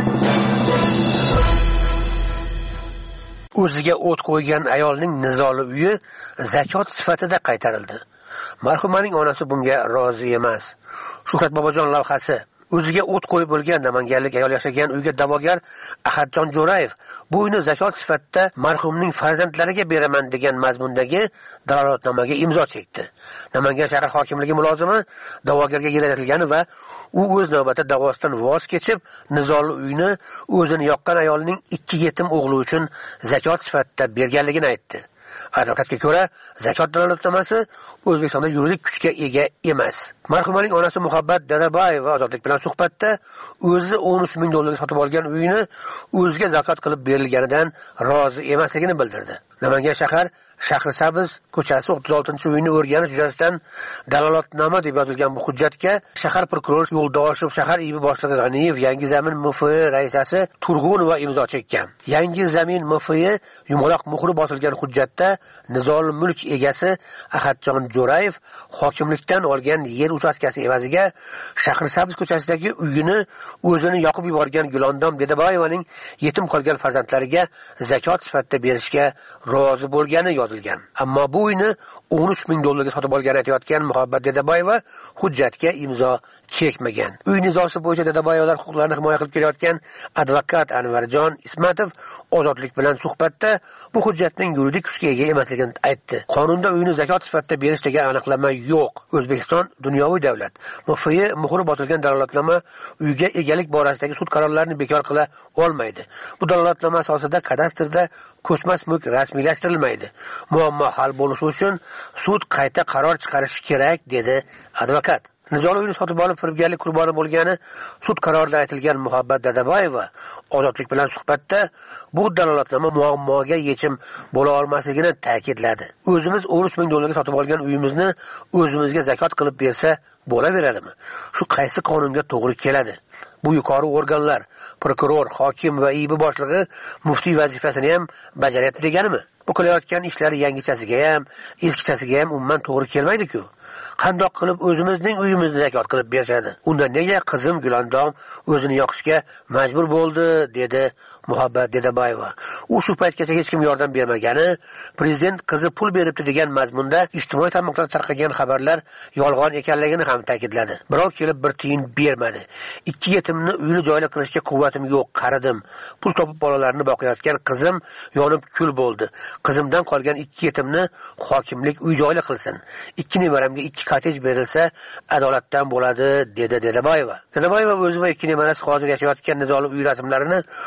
O'ziga o't qo'ygan ayolning nizoli uyi zakot sifatida qaytarildi. Marhumaning onasi bunga rozi emas. Shuhrat Bobojon lavhasi. O'ziga o't qo'yib bo'lgan namanganlik ayol yashagan uyga da'vogar Ahadjon Jo'rayev bu uyni zakot sifatida marhumning farzandlariga beraman degan mazmundagi dalolatnomaga imzo chekdi. Namangan shahar hokimligi mulozimi da'vogarga yaratilgani va u o'z navbatida da'vosidan voz kechib, nizoli uyni o'zini yoqqan ayolning 2 yetim o'g'li uchun zakot sifatida berganligini aytdi. Advokatga ko'ra, zakot dalolatnomasi O'zbekistonda yuridik kuchga ega emas. Marhumaning onasi Muhabbat Dadabayeva Ozodlik bilan suhbatda o'zi 13 ming dollarga sotib olgan uyini o'ziga zakot qilib berilganidan rozi emasligini bildirdi. Namangan shahar Shahrisabz ko'chasi 36-uyni o'rganish yuzasidan dalolatnoma deb yozilgan bu hujjatga shahar prokurori Yo'ldoshev, shahar IIB boshlig'i G'aniyev, Yangi Zamin MFI raisasi Turg'unova imzo chekkan. Yangi Zamin MFI yumaloq muhri bosilgan hujjatda nizoli mulk egasi Ahadjon Jo'rayev hokimlikdan olgan yer uchastkasi evaziga Shahrisabz ko'chasidagi uyini o'zini yoqib yuborgan Gulondom Dedaboyevaning yetim qolgan farzandlariga zakot sifatida berishga rozi bo'lgani yozilgan. Ammo bu uyni 13 ming dollarga sotib olgan aytayotgan Muhabbat Dedaboyeva hujjatga imzo chekmagan. Uy nizosi bo'yicha Dedaboyevalar huquqlarini himoya qilib kelayotgan advokat Anvarjon Ismatov Ozodlik bilan suhbatda bu hujjatning yuridik kuchga ega emasligini aytdi. Qonunda uyni zakot sifatida berish degan aniqlama yo'q. O'zbekiston dunyoviy davlat. MFI muhri bosilgan dalolatnoma uyga egalik borasidagi sud qarorlarini bekor qila olmaydi. Bu dalolatnoma asosida kadastrda ko'chmas mulk rasmiylashtirilmaydi. Muammo hal bo'lishi uchun sud qayta qaror chiqarishi kerak, dedi advokat. Nizoli uyni sotib olib firibgarlik qurboni bo'lgani sud qarorida aytilgan Muhabbat Dadaboyeva Ozodlik bilan suhbatda bu dalolatnoma muammoga yechim bo'la olmasligini ta'kidladi. O'zimiz 13 ming dollarga sotib olgan uyimizni o'zimizga zakot qilib bersa bo'laveradimi? Shu qaysi qonunga to'g'ri keladi? Bu yuqori organlar, prokuror, hokim va IIB boshlig'i muftiy vazifasini ham bajaryapti deganimi? Bu qilayotgan ishlari yangichasiga ham, eskichasiga ham umuman to'g'ri kelmaydi-ku. Qandoq qilib o'zimizning uyimizni zakot qilib berishadi? Unda nega qizim Gulondom o'zini yoqishga majbur bo'ldi, dedi Muhabbat Dedaboyeva. U shu paytgacha hech kim yordam bermagani, prezident qizi pul beribdi degan mazmunda ijtimoiy tarmoqlarda tarqagan xabarlar yolg'on ekanligini ham ta'kidladi. Birov kelib bir tiyin bermadi. 2 yetimni uyli joyli qilishga quvvatim yo'q, qaridim. Pul topib bolalarni boqayotgan qizim yonib kul bo'ldi. Qizimdan qolgan 2 yetimni hokimlik uy joyli qilsin. 2 nevaramga 2 kotej berilsa adolatdan bo'ladi, dedi Dedaboyeva. Dedaboyeva o'zi va 2 nevarasi hozir yashayotgan nizoli uy rasmlarini Ozod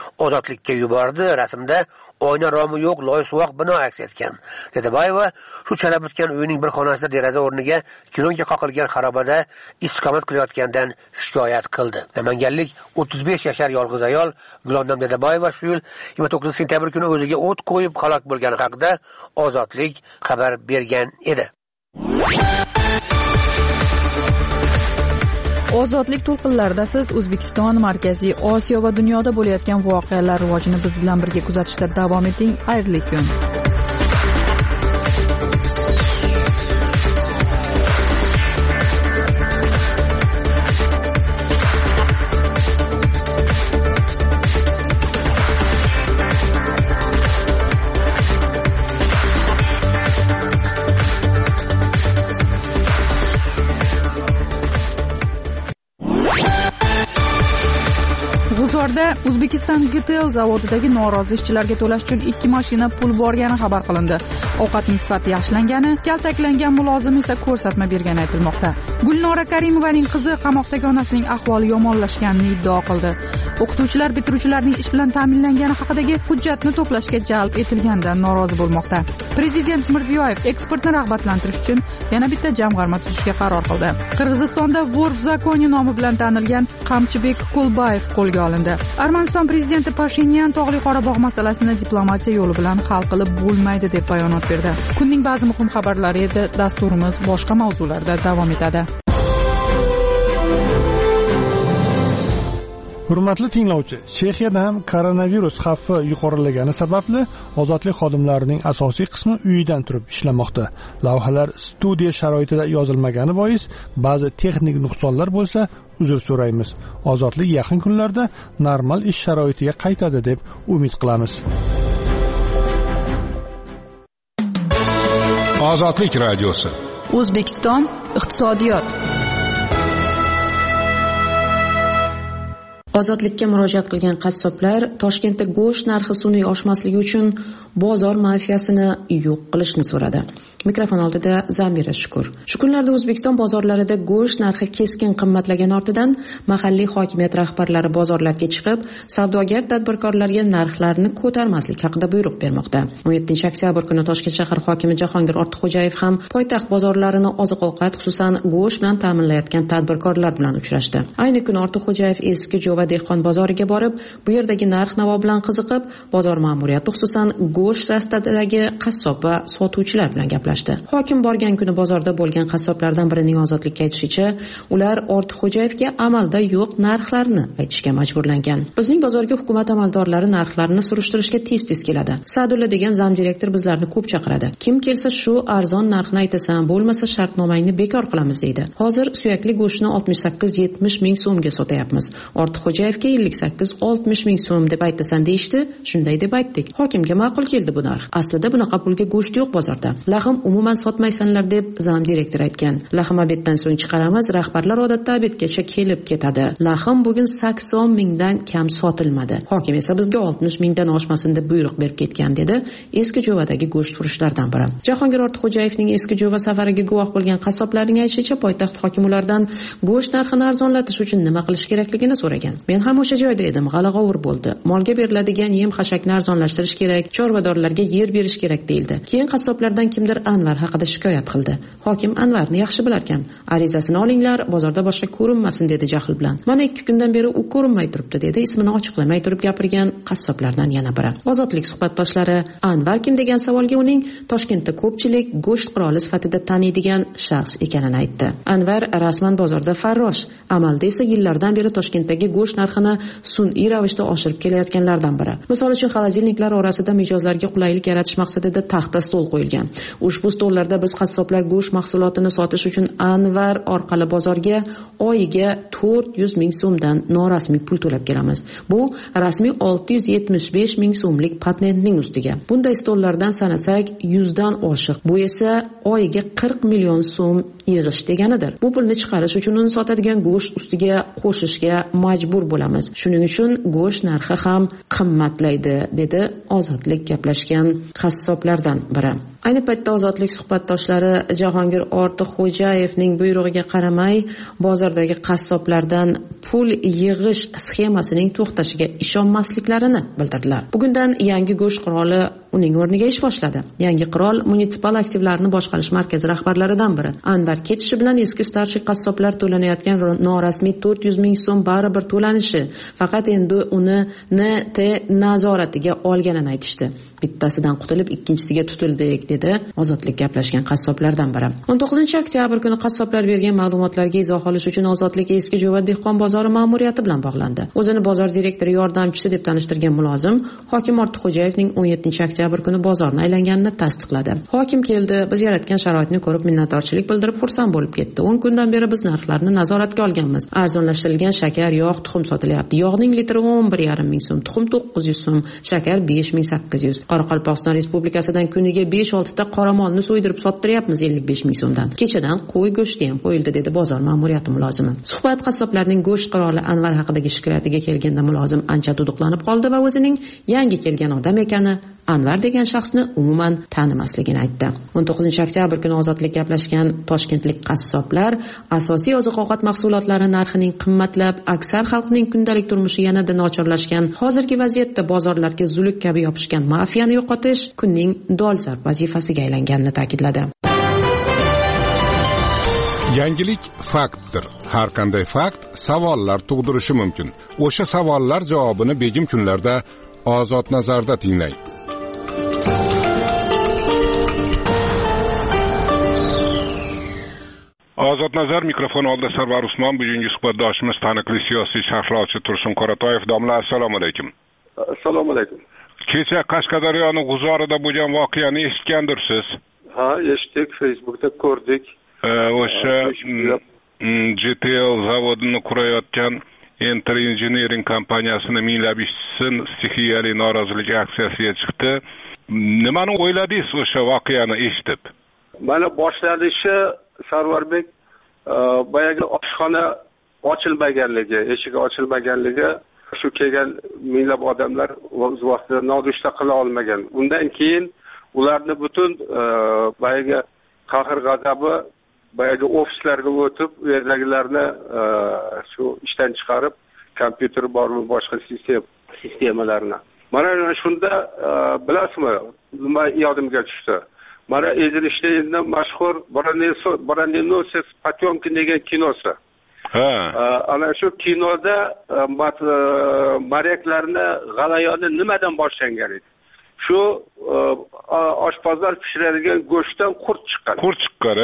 ozodlikka yubordi. Rasmda oyna romi yo'q loysuvoq bino aks etgan. Dedaboyeva shu chala bitgan uyning bir xonasida deraza o'rniga kilonga qoqilgan xarobada istiqomat qilayotgandan shikoyat qildi. Namanganlik 35 yashar yolg'iz ayol Gulondam Dedaboyeva shu yil 29 sentyabr kuni o'ziga o't qo'yib halok bo'lgani haqida Ozodlik xabar bergan edi. Ozodlik to'lqinlarida siz O'zbekiston, Markaziy Osiyo va dunyoda bo'layotgan voqealar rivojini biz bilan birga kuzatishda davom eting. Xayrli kun. G'uzorda O'zbekiston GTL zavodidagi norozi ishchilarga to'lash uchun 2 mashina pul borgani xabar qilindi. Ovqatning sifati yaxshilangani, kaltaklangan mulozim esa ko'rsatma bergani aytilmoqda. Gulnora Karimovaning qizi qamoqdagi onasining ahvoli yomonlashganini iddao qildi. O'qituvchilar bitiruvchilarning ish bilan ta'minlangani haqidagi hujjatni to'plashga jalb etilganidan norozi bo'lmoqda. Prezident Mirziyoyev eksportni rag'batlantirish uchun yana bitta jamg'arma tuzishga qaror qildi. Qirg'izistonda Vorf zakoni nomi bilan tanilgan Qamchibek Kulbayev qo'lga olindi. Armaniston prezidenti Pashinyan Tog'li Qorabog' masalasini diplomatiya yo'li bilan hal qilib bo'lmaydi deb bayonot berdi. Kunning ba'zi muhim xabarlari edi. Dasturimiz boshqa mavzularda davom etadi. Hurmatli tinglovchi, Chexiyada ham koronavirus xavfi yuqorilagani sababli ozodlik xodimlarining asosiy qismi uyidan turib ishlamoqda. Lavhalar studiya sharoitida yozilmagani bois ba'zi texnik nuqsonlar bo'lsa, uzr so'raymiz. Ozodlik yaqin kunlarda normal ish sharoitiga qaytadi deb umid qilamiz. Ozodlik radiosi. O'zbekiston iqtisodiyot. Ozodlikka murojaat qilgan qassoblar Toshkentda go'sht narxi sun'iy oshmasligi uchun bozor mafiyasini yo'q qilishni so'radi. Mikrofon oldida Zamira Shukur. Shu kunlarda O'zbekiston bozorlarida go'sht narxi keskin qimmatlagani ortidan mahalliy hokimiyat rahbarlari bozorlarga chiqib, savdogar tadbirkorlarga narxlarni ko'tarmaslik haqida buyruq bermoqda. 17-oktyabr kuni Toshkent shahar hokimi Jahongir Ortiqxo'jayev ham poytaxt bozorlarini oziq-ovqat, xususan go'sht bilan ta'minlayotgan tadbirkorlar bilan uchrashdi. Ayni kuni Ortiqxo'jayev eski Jo'va dehqon bozoriga borib, bu yerdagi narx-navo bilan qiziqib, bozor ma'muriyati, xususan go'sht rastadagi qassob va sotuvchilar bilan gaplashdi. Hokim borgan kuni bozorda bo'lgan qassoblardan birining Ozodlikka aytishicha, ular Ortiqxo'jayevga amalda yo'q narxlarni aytishga majburlangan. Bizning bozorga hukumat amaldorlari narxlarni surishtirishga tez-tez keladi. Sa'dulla degan zamdirektor bizlarni ko'p chaqiradi. Kim kelsa shu arzon narxni aytasan, bo'lmasa shartnomangni bekor qilamiz deydi. Hozir suyakli go'shtni 68-70 ming so'mga sotayapmiz. Ortiqxo'jayevga 58-60 ming so'm deb aytasan deyishdi. Shunday deb aytdik. Hokimga ma'qul keldi bu narx. Aslida bunaqa pulga go'sht yo'q bozorda. Lahm umuman sotmaysanlar deb zamdirektor aytgan. Lahm obeddan so'ng chiqaramiz. Rahbarlar odatda obedgacha kelib ketadi. Lahm bugun 80 mingdan kam sotilmadi. Hokim esa bizga 60 mingdan oshmasin deb buyruq berib ketgan dedi. Eski Jo'vadagi go'sht furushlardan biri. Jahongir Ortiqxo'jayevning eski Jo'va safariga guvoh bo'lgan qassoblarning aytishicha, poytaxt hokimi ulardan go'sht narxini arzonlatish uchun nima qilish kerakligini so'ragan. Men ham o'sha joyda edim, g'ala-g'ovur bo'ldi. Molga beriladigan yem-xashakni arzonlashtirish kerak, chorvadorlarga yer berish kerak deyildi. Keyin qassoblardan kimdir Anvar haqida shikoyat qildi. Hokim Anvarni yaxshi bilarkan. Arizasini olinglar, bozorda boshqa ko'rinmasin dedi jahl bilan. Mana 2 kundan beri u ko'rinmay turibdi dedi ismini ochiqlamay turib gapirgan qassoblardan yana biri. Ozodlik suhbatdoshlari Anvar kim degan savolga uning Toshkentda ko'pchilik go'sht qiroli sifatida taniydigan shaxs ekanini aytdi. Anvar rasman bozorda farrosh, amalda esa yillardan beri Toshkentdagi go'sht narxini sun'iy ravishda oshirib kelayotganlardan biri. Misol uchun, xolodilniklar orasida mijozlarga qulaylik yaratish maqsadida taxta stol qo'yilgan. Ushbu stollarda biz qassoblar go'sht mahsulotini sotish uchun Anvar orqali bozorga oyiga 400 ming so'mdan norasmiy pul to'lab kelamiz. Bu rasmiy 675 ming so'mlik patentning ustiga. Bunday stollardan sanasak 100 dan oshiq. Bu esa oyiga 40 million so'm yig'ish deganidir. Bu pulni chiqarish uchun uni sotadigan go'sht ustiga qo'shishga majbur bo'lamiz. Shuning uchun go'sht narxi ham qimmatlaydi, dedi Ozodlik gaplashgan qassoblardan biri. Ayni paytda Ozodlik suhbatdoshlari Jahongir Ortiqxo'jayevning buyrug'iga qaramay bozordagi qassoblardan pul pul yig'ish sxemasining to'xtashiga ishonmasliklarini bildirdilar. Bugundan yangi go'sht qiroli uning o'rniga ish boshladi. Yangi qirol munisipal aktivlarni boshqarish markazi rahbarlaridan biri. Anvar ketishi bilan eski starshi qassoblar to'lanayotgan norasmiy 400 ming so'm baribir to'lanishi, faqat endi uni NT nazoratiga olganini aytishdi. Bittasidan qutulib ikkinchisiga tutildik, dedi Ozodlik gaplashgan qassoblardan biri. 19-oktyabr kuni qassoblar bergan ma'lumotlarga izoh olish uchun Ozodlik eski Jo'va dehqon bozori ma'muriyati bilan bog'landi. O'zini bozor direktori yordamchisi deb tanishtirgan mulozim hokim Ortiqxo'jayevning 17-oktyabr kuni bozorni aylanganini tasdiqladi. Hokim keldi, biz yaratgan sharoitni ko'rib minnatdorchilik bildirib xursand bo'lib ketdi. 10 kundan beri biz narxlarni nazoratga olganmiz. Arzonlashtirilgan shakar, yog', tuxum sotilyapti. Yog'ning litri 11,5 ming so'm, tuxum 900 so'm, shakar 5800. Qoraqalpog'iston Respublikasidan kuniga 5-6 ta qoramolni so'ydirib sottiryapmiz 55 ming so'mdan. Kechadan qo'y go'shti ham qo'yildi, dedi bozor ma'muriyati mulozimi. Suhbat qassoblarning go'sht qiroli Anvar haqidagi shikoyatiga kelganda mulozim ancha duduqlanib qoldi va o'zining yangi kelgan odam ekani, Anvar degan shaxsni umuman tanimasligini aytdi. 19-oktyabr kuni Ozodlik gaplashgan toshkentlik qassoblar asosiy oziq-ovqat mahsulotlari narxining qimmatlab, aksar xalqning kundalik turmushi yanada nochorlashgan, hozirgi vaziyatda bozorlarga zuluk kabi yopishgan mafiyani yo'qotish kunning dolzarb vazifasiga aylanganini ta'kidladi. Yangilik faktdir. Har qanday fakt savollar tug'dirishi mumkin. O'sha savollar javobini begim kunlarda Ozod nazarda tinglang. Ozod nazar mikrofon oldida Sarvar Usmon, bugungi suhbatdoshimiz taniqli siyosiy sharhlovchi Tursun Qoratoyev. Domla, assalomu alaykum. Assalomu alaykum. Kecha Qashqadaryoning G'uzorida bo'lgan voqeani eshitgandirsiz? Ha, eshitdik, Facebookda ko'rdik. O'sha GTL zavodini qurayotgan Enter Engineering kompaniyasini minglab ishchisi stixiyali norozilik aksiyasiga chiqdi. Nimani o'yladingiz o'sha voqeani eshitib? Mana boshlanishi Sarvarbek boyagi oshxona ochilmaganligi, eshigi ochilmaganligi, shu kelgan minglab odamlar o'z vaqtida nonushta qila olmagan. Undan keyin ularni butun boyagi qahr g'azabi boyagi ofislarga o'tib, u yerdagilarni shu ishdan chiqarib, kompyuter bormi, boshqa sistemalarni. Mana shunda bilasizmi, nima yodimga tushdi. Mana Eizenштейnning mashhur Bronenoses Potemkin degan kinosi. Ana shu kinoda maryaklarni g'alayoni nimadan boshlangan edi? Shu oshpazlar pishiradigan go'shtdan qurt chiqqan. Qurt chiqqan,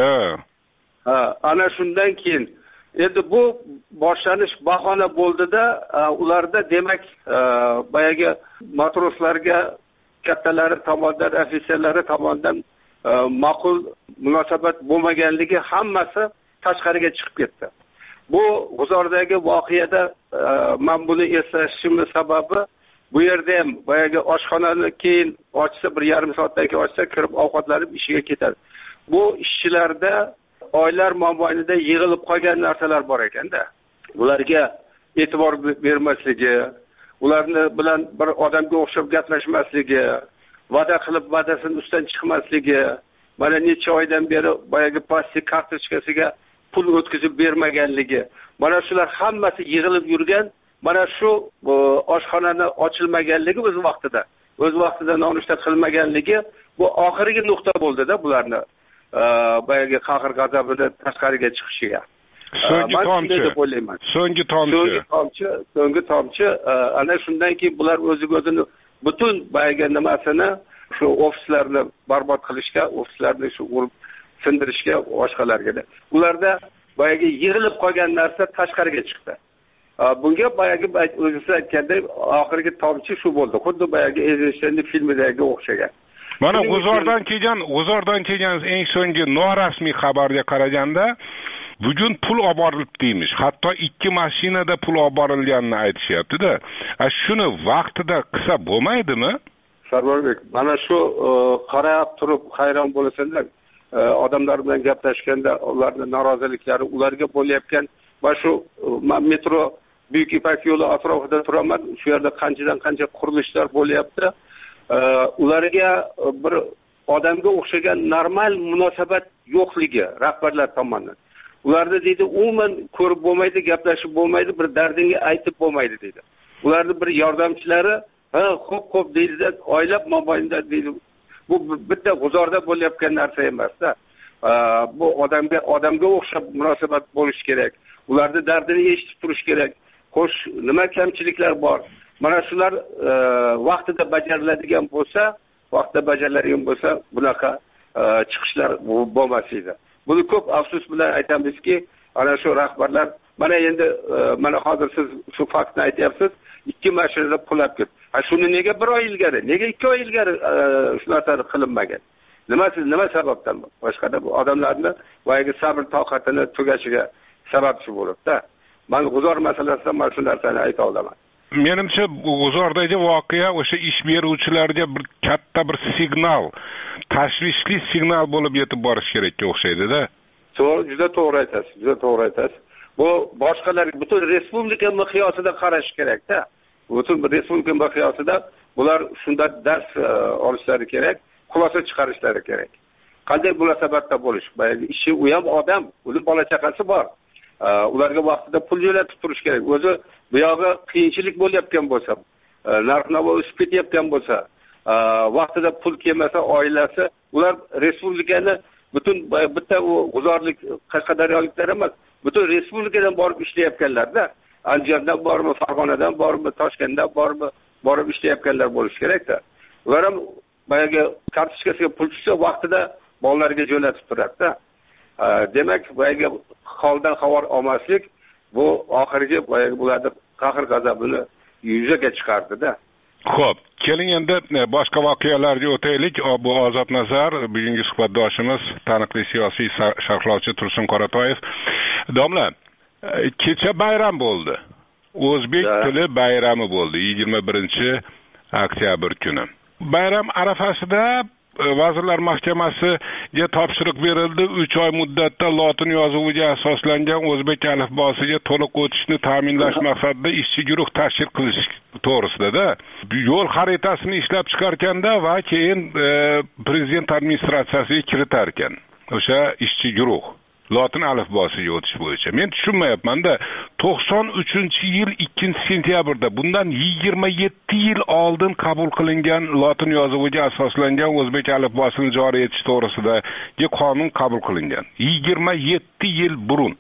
ana shundan keyin endi bu boshlanish bahona bo'ldida, ularda demak boyagi matroslarga kattalari tomonidan, ofitserlari tomonidan ma'qul munosabat bo'lmaganligi hammasi tashqariga chiqib ketdi. Bu G'uzordagi voqeada men buni eslashimning sababi, bu yerda ham boyagi oshxonani keyin ochsa, 1,5 soatdan keyin ochsa, kirib ovqatlanib ishiga ketadi. Bu ishchilarda oylar mobaynida yig'ilib qolgan narsalar bor ekanda. Ularga e'tibor bermasligi, ularni bilan bir odamga o'xshab gaplashmasligi, va'da qilib va'dasidan ustidan chiqmasligi, mana necha oydan beri boyagi plastik kartochkasiga pul o'tkazib bermaganligi, mana shular hammasi yig'ilib yurgan. Mana shu oshxonani ochilmaganligi o'z vaqtida nonushta qilmaganligi bu oxirgi nuqta bo'ldi-da bularni boyagi qahr g'azabida tashqariga chiqishiga. So'nggi tomchi ana shundan keyin bular o'zini butun boyagi nimasini shu ofislarni barbod qilishga, ofislarni shu urib sindirishga, boshqalarga. Ularda boyagi yig'ilib qolgan narsa tashqariga chiqdi. Bunga boyagi o'zingiz aytgandek oxirgi tomchi shu bo'ldi. Xuddi boyagi Eizenштейnning filmidagi o'xshagan. Mana G'uzordan kelgan eng so'nggi norasmiy xabarga qaraganda, bugun pul olib borilibdi deymish. Hatto 2 mashinada pul olib borilganini aytishyapti-da. Shuni vaqtida qilsa bo'lmaydimi? Sarvarbek, mana shu qarab turib hayron bo'lasizlar. Odamlar bilan gaplashganda ularning noroziliklari, ularga bo'layotgan va shu metro Buyuk Ipak yo'li atrofida turaman. Shu yerda qanchadan qancha qurilishlar bo'lyapti. Ularga bir odamga o'xshagan normal munosabat yo'qligi rahbarlar tomonidan. ularni deydi umuman ko'rib bo'lmaydi, gaplashib bo'lmaydi, bir dardingga aytib bo'lmaydi deydi. Ularni bir yordamchilari xo'p deydi-da, oylab mobaynida deydi. Bu bitta g'uzorda bo'layotgan narsa emas-da. Bu odamga o'xshab munosabat bo'lish kerak. Ularning dardini eshitib turish kerak. Xo'sh, nima kamchiliklar bor? Mana shular vaqtida bajariladigan bo'lsa, bunaqa chiqishlar bo'lmas edi. Buni ko'p afsus bilan aytamizki, ana shu rahbarlar mana endi mana hozir siz shu faktni aytyapsiz, 2 mashinada pul olib ketdi. Shuni nega 1 oy ilgari, nega 2 oy ilgari shu narsa qilinmagan? Nima sababdan? Boshqada bu odamlarning boyagi sabr toqatini tugashiga sababchi bo'libdi. Men g'uzor masalasida mana shu narsani ayta olaman. Menimcha g'uzordagi voqea o'sha ish beruvchilarga bir katta bir signal, tashvishli signal bo'lib yetib borish kerakka o'xshaydi-da. Juda to'g'ri aytasiz. Bu boshqalarga butun respublika miqyosida qarash kerak-da. Butun respublika miqyosida bular shunda dars olishlari kerak, xulosa chiqarishlari kerak. Qanday munosabatda bo'lish? Ishi u ham odam, uning bola chaqasi bor. Ularga vaqtida pul jo'natib turish kerak. O'zi bu yog'i qiyinchilik bo'layotgan bo'lsa, narx-navo o'sib ketayotgan bo'lsa, vaqtida pul kelmasa oilasi, ular respublikani butun bitta u g'uzorlik Qashqadaryoliklar emas, butun respublikadan borib ishlayotganlar-da. Andijondan bormi, Farg'onadan bormi, Toshkentdan borib ishlayotganlar bo'lish kerak-da. Ular ham boyagi kartochkasiga pul tushsa vaqtida bolalarga jo'natib turadi-da. Demak, boyagi holdan xabar olmaslik bu oxirgi boyagi bularning qahr g'azabini yuzaga chiqardi-da. Xo'p, keling endi boshqa voqealarga o'taylik. Bu Ozod Nazar, bugungi suhbatdoshimiz, taniqli siyosiy sharhlovchi Tursun Qoratoyev. Domla, kecha bayram bo'ldi. O'zbek tili bayrami bo'ldi 21-oktyabr kuni. Bayram arafasida Vazirlar Mahkamasiga topshiriq berildi. 3 oy muddatda lotin yozuviga asoslangan o'zbek alifbosiga to'liq o'tishni ta'minlash maqsadida ishchi guruh tashkil qilish to'g'risida yo'l xaritasini ishlab chiqarganda va keyin prezident administratsiyasiga kiritar ekan o'sha ishchi guruh lotin alifbosiga o'tish bo'yicha. Men tushunmayapman-da, 93-yil 2-sentyabrda bundan 27 yil oldin qabul qilingan lotin yozuviga asoslangan o'zbek alifbosini joriy etish to'g'risidagi qonun qabul qilingan. 27 yil burun.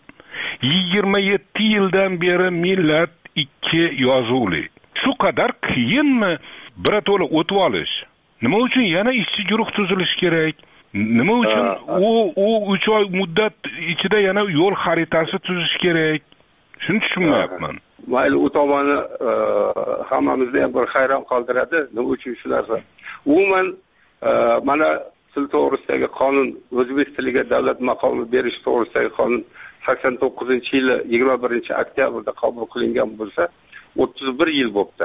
27 yildan beri millat 2 yozuvli. Shu qadar qiyinmi birato'la o'tib olish? Nima uchun yana ishchi guruh tuzilishi kerak? Nima uchun u 3 oy muddat ichida yana yo'l xaritasi tuzish kerak? Shuni tushunmayapman. Mayli, u tomoni hammamizni ham bir hayron qoldiradi. Nima uchun shu narsa? Umuman mana til to'g'risidagi qonun, o'zbek tiliga davlat maqomi berish to'g'risidagi qonun 89-yili 21-oktyabrda qabul qilingan bo'lsa, 31 yil bo'ldi.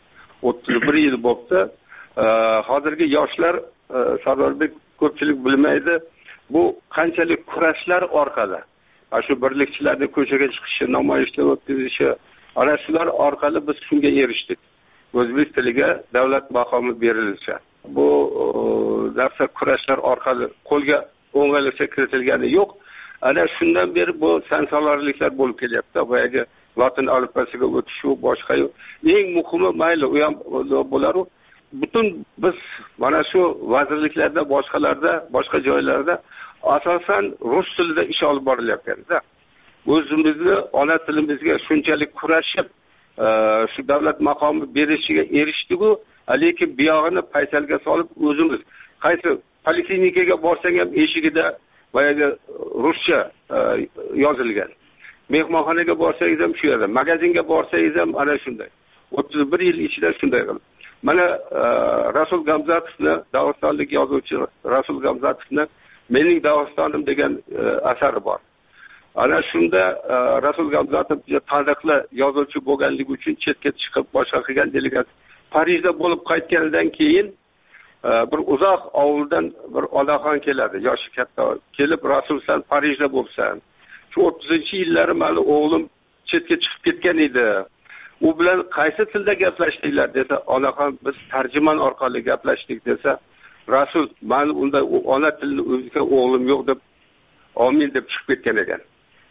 31 yil bo'ldi. Hozirgi yoshlar Sardorbek ko'pchilik bilmaydi, bu qanchalik kurashlar orqali, shu birlikchilarning ko'chaga chiqishi, namoyishlar o'tkazishi, ana shular orqali biz shunga erishdik. O'zbek tiliga davlat maqomi berilishi. Bu narsa kurashlar orqali qo'lga o'ng'alishga kiritilgani yo'q. Ana shundan beri bu sansalorliklar bo'lib kelyapti. Boyagi lotin alifbosiga o'tish boshqa. Eng muhimi mayli u ham bo'lar. Butun biz mana shu vazirliklarda, boshqa joylarda asosan rus tilida ish olib borilyapti-da. O'zimizni ona tilimizga shunchalik kurashib, shu davlat maqomi berishiga erishdik-ku, lekin bu yog'ini paysalga solib o'zimiz qaysi poliklinikaga borsang ham eshigida boyagi ruscha yozilgan. Mehmonxonaga borsangiz ham shu yerda, magazinga borsangiz ham ana shunday. 31 yil ichida shunday qilib. Mana Rasul Gamzatovni, Dog'istonlik yozuvchi Rasul Gamzatovni Mening Dog'istonim degan asari bor. Ana shunda Rasul Gamzatov taniqli yozuvchi bo'lganligi uchun chetga chiqib boshqa qilgan delegat Parijda bo'lib qaytganidan keyin bir uzoq ovuldan bir onaxon keladi, yoshi katta, kelib Rasul sen Parijda bo'lsan. Shu 30-yillari mali o'g'lim chetga chiqib ketgan edi. U bilan qaysi tilda gaplashdinglar desa, onaxon biz tarjimon orqali gaplashdik desa, Rasul men unda ona tilini o'zga o'g'lim yo'q deb amin deb chiqib ketgan ekan.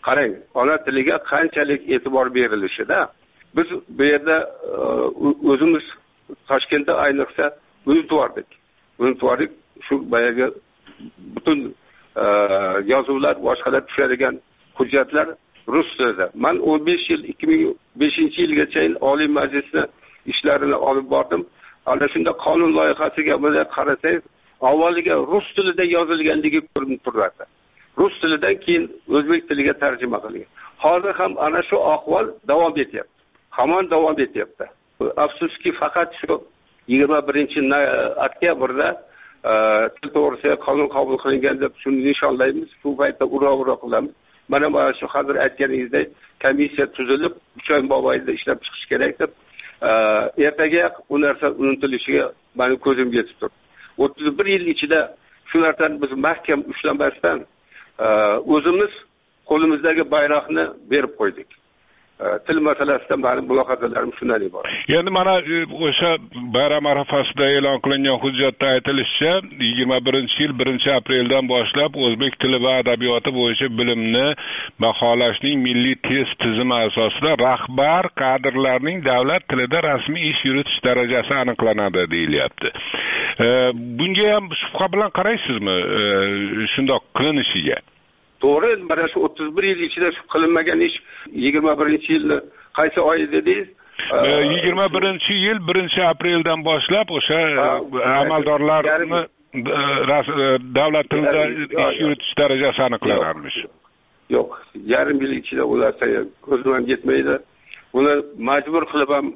qarang, ona tiliga qanchalik e'tibor berilishida. Biz bu yerda o'zimiz Toshkentda ayniqsa unutvordik. Shu boyagi butun yozuvlar, boshqalar tushadigan hujjatlar rus tilida. Men 2005-yilgacha Oliy Majlisda ishlarini olib bordim. Ana shunda qonun loyihasiga bunday qarasangiz, avvaliga rus tilida yozilganligi ko'rinib turardi. Rus tilidan keyin o'zbek tiliga tarjima qilingan. Hozir ham ana shu ahvol davom etyapti. Hamon davom etyapti. Afsuski faqat shu 21-oktyabrda til to'g'risida qonun qabul qilingan deb shuni nishonlaymiz. Shu paytda ura qilamiz. Mana shu hozir aytganingizdek komissiya tuzilib 3 oy mobaynida ishlab chiqish kerak deb ertaga u narsa unutilishiga meni ko'zim yetib turibdi. 31 yil ichida shu narsani biz mahkam ushlamasdan o'zimiz qo'limizdagi bayroqni berib qo'ydik. Til masalasida mening mulohazalarim shundan iborat. Endi mana o'sha bayram arafasida e'lon qilingan hujjatda aytilishicha, 21-yil 1-apreldan boshlab o'zbek tili va adabiyoti bo'yicha bilimni baholashning milliy test tizimi asosida rahbar kadrlarning davlat tilida rasmiy ish yuritish darajasi aniqlanadi deyilyapti. Bunga ham shubha bilan qaraysizmi shundoq qilinishiga? To'g'ri, mana shu 31 yil ichida shu qilinmagan ish 21-yilni qaysi oy dedingiz? 21-yil 1-apreldan boshlab o'sha amaldorlarni davlat tilida ish yuritish darajasi aniqlanarmish. Yo'q, yarim yil ichida ular ko'zim ham yetmaydi. Uni majbur qilib ham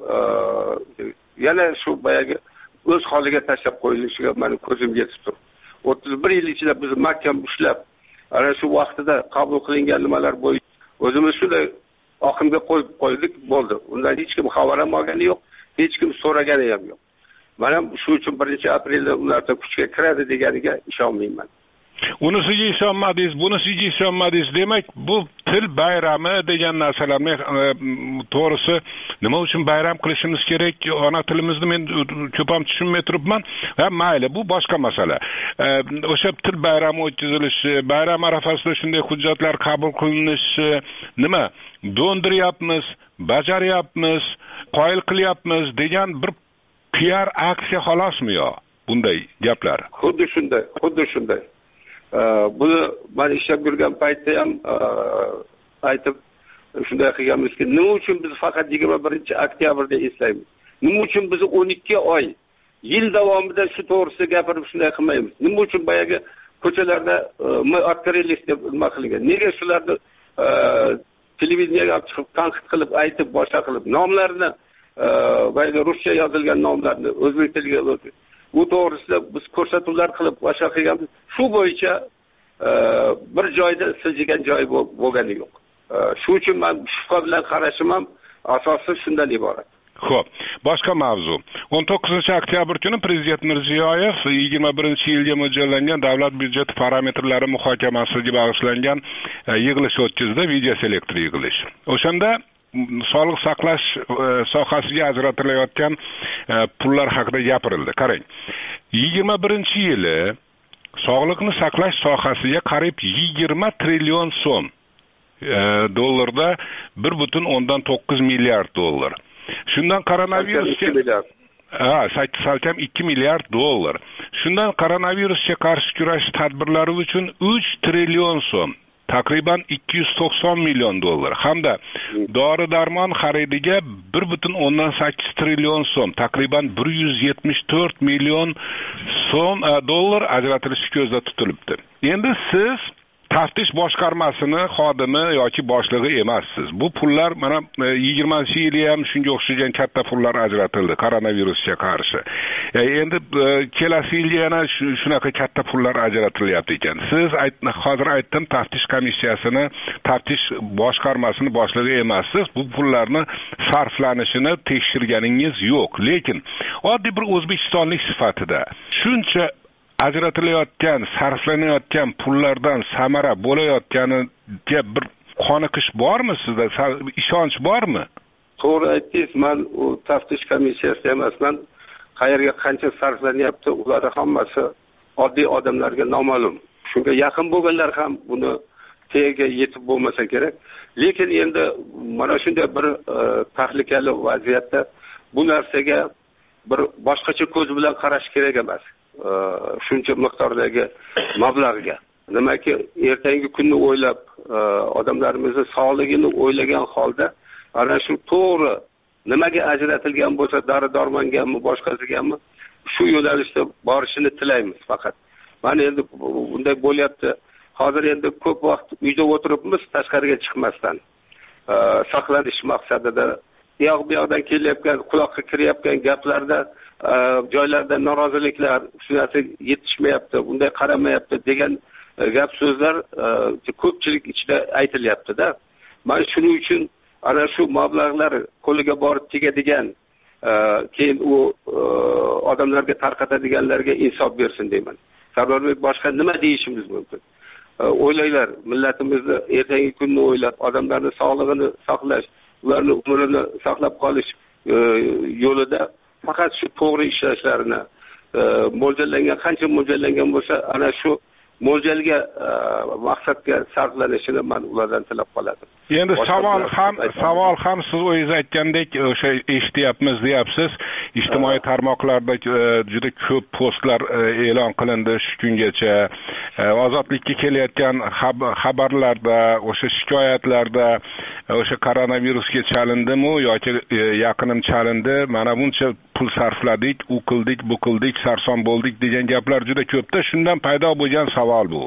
yana shu boyagi o'z holiga tashlab qo'yilishiga meni ko'zim yetib turibdi. 31 yil ichida biz mahkam ushlab ana shu vaqtida qabul qilingan nimalar bo'yicha o'zimiz shunday oqimga qo'yib qo'ydik, bo'ldi. Undan hech kim xabar ham olgani yo'q, hech kim so'ragani ham yo'q. Men ham shu uchun 1-aprelda ularda kuchga kiradi deganiga ishonmayman. Unisiga ishonmadingiz, bunisiga ishonmadingiz. Demak, bu til bayrami degan narsalarni to'g'risi nima uchun bayram qilishimiz kerak? Ona tilimizni men ko'p ham tushunmay turibman. Va mayli, bu boshqa masala. O'sha til bayrami o'tkazilishi, bayram arafasida shunday hujjatlar qabul qilinishi nima? Do'ndiryapmiz, bajaryapmiz, qoyil qilyapmiz degan bir PR aksiya xolosmi yo? Bunday gaplar. Xuddi shunday. Buni men ishlab yurgan paytda ham aytib shunday qilganmizki, nima uchun biz faqat 21-oktyabrda eslaymiz? Nima uchun biz 12 oy yil davomida shu to'g'risida gapirib shunday qilmaymiz? Nima uchun boyagi ko'chalarda открылись deb nima qilgan? Nega shularni televiziyaga chiqib tanqid qilib, aytib, boshqa qilib nomlarni boyagi ruscha yozilgan nomlarni o'zbek tiliga bu to'g'risida biz ko'rsatuvlar qilib boshqa qilganmiz. Shu bo'yicha bir joyda siljigan joy bo'lgani yo'q. Shu uchun men shubha bilan qarashim ham asosi shundan iborat. Xo'p, boshqa mavzu. 19-oktyabr kuni Prezident Mirziyoyev 21-yilga mo'ljallangan davlat byudjeti parametrlari muhokamasiga bag'ishlangan yig'ilish o'tkazdi, video selektor yig'ilish. O'shanda sog'liq saqlash sohasiga ajratilayotgan pullar haqida gapirildi. Qarang, 21-yili sog'liqni saqlash sohasiga qariyb 20 trillion so'm dollarda 1.9 milliard dollar. Shundan koronavirusga salkam 2 milliard dollar. Shundan koronavirusga qarshi kurash tadbirlari uchun 3 trillion so'm, takriban 290 million dollar hamda dori-darmon xaridiga 1.8 trillion so'm, takriban 174 million so'm dollar ajratilishi ko'zda tutilibdi. Endi siz taftish boshqarmasini xodimi yoki boshlig'i emassiz. Bu pullar mana 20-yilga ham shunga o'xshagan katta pullar ajratildi koronavirusga qarshi. Endi kelasi yilga yana shunaqa katta pullar ajratilyapti ekan. Siz hozir aytdim, taftish komissiyasini, taftish boshqarmasini boshlig'i emassiz. Bu pullarni sarflanishini tekshirganingiz yo'q. Lekin oddiy bir o'zbekistonlik sifatida shuncha ajratilayotgan, sarflanayotgan pullardan samara bo'layotganiga bir qoniqish bormi sizda? Ishonch bormi? To'g'ri aytdingiz, men u taftish komissiyasi emasman. Qayerga qancha sarflanyapti, ular hammasi oddiy odamlarga noma'lum. Shunga yaqin bo'lganlar ham buni tagiga yetib bo'lmasa kerak. Lekin endi mana shunday bir tahlikali vaziyatda bu narsaga bir boshqacha ko'z bilan qarash kerak emas. Shuncha miqdordagi mablag'ga. Nimaki ertangi kunni o'ylab, odamlarimizning sog'ligini o'ylagan holda ana shu to'g'ri nimaga ajratilgan bo'lsa, dori-dormonganmi, boshqasiganmi, shu yo'nalishda borishini tilaymiz faqat. Mana endi bunday bo'lyapti. Hozir endi ko'p vaqt uyda o'tiribmiz, tashqariga chiqmasdan. Saqlanish maqsadida bu yoqdan kelayotgan, quloqqa kirayotgan gaplarda joylarda noroziliklar, shu narsa yetishmayapti, bunday qaramayapti degan gap so'zlar ko'pchilik ichida aytilyapti-da. Men shuning uchun ana shu mablag'lar qo'liga borib tegadigan, keyin u odamlarga tarqatadiganlarga insof bersin deyman. Sababi boshqa nima deyishimiz mumkin? O'ylaylar, millatimizni ertangi kunni o'ylab, odamlarning sog'lig'ini saqlash, ularning umrini saqlab qolish yo'lida faqat shu to'g'ri ishlashlarini mo'ljallangan, qancha mo'ljallangan bo'lsa, ana shu mo'ljalga maqsadga sarflanishini men ulardan tilab qoladim. Endi savol ham siz o'zingiz aytgandek o'sha eshityapmiz deyapsiz. Ijtimoiy tarmoqlarda juda ko'p postlar e'lon qilindi shu kungacha. Ozodlikka kelayotgan xabarlarda, o'sha shikoyatlarda o'sha koronavirusga chalindimi yoki yaqinim chalindi, mana buncha pul sarfladik, u qildik, bu qildik, sarson bo'ldik degan gaplar juda ko'pda. Shundan paydo bo'lgan savol bu.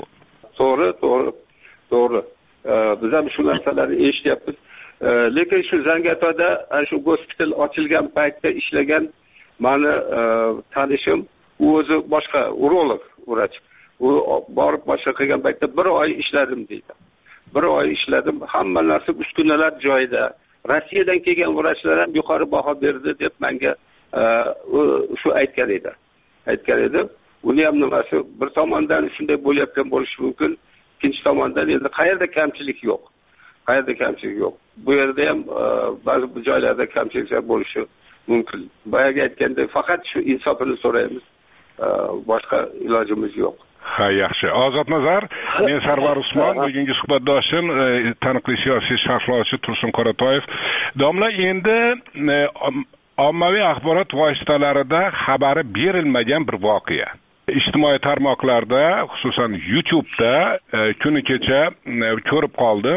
To'g'ri. Biz ham shu narsalarni eshityapmiz. Lekin shu Zangiotada shu gospital ochilgan paytda ishlagan meni tanishim, u o'zi boshqa urolog, vrach. U borib boshqa qilgan paytda 1 oy ishladim deydi. 1 oy ishladim, hamma narsa uskunalar joyida. Rossiyadan kelgan vrachlar ham yuqori baho berdi deb menga shu aytgan edi. Uni ham nimasi bir tomondan shunday bo'layotgan bo'lishi mumkin, ikkinchi tomondan endi qayerda kamchilik yo'q. Bu yerda ham ba'zi joylarda kamchiliklar bo'lishi mumkin. Boyaga aytganda faqat shu insofini so'raymiz. Boshqa ilojimiz yo'q. Ha, yaxshi. Ozodnazar, men Sarvar Usmon, bugungi suhbatdoshim, taniqli siyosiy sharhlovchi Tursun Qoratoyev. Domla, endi ommaviy axborot vositalarida xabari berilmagan bir voqea. Ijtimoiy tarmoqlarda, xususan YouTube'da kuni kecha ko'rib qoldim.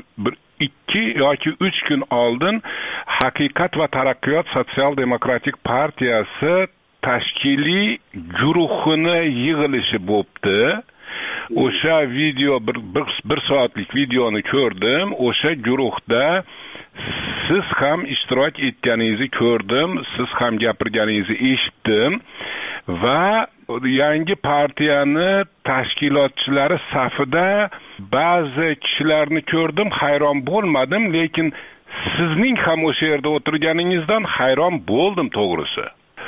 2 yoki 3 kun oldin Haqiqat va taraqqiyot Sotsial-demokratik partiyasi tashkiliy guruhini yig'ilishi bo'pti. O'sha video bir soatlik videoni ko'rdim. O'sha guruhda siz ham ishtirok etganingizni ko'rdim, siz ham gapirganingizni eshitdim va yangi partiyani tashkilotchilari safida ba'zi kishilarni ko'rdim, hayron bo'lmadim, lekin sizning ham o'sha yerda o'tirganingizdan hayron bo'ldim to'g'risi.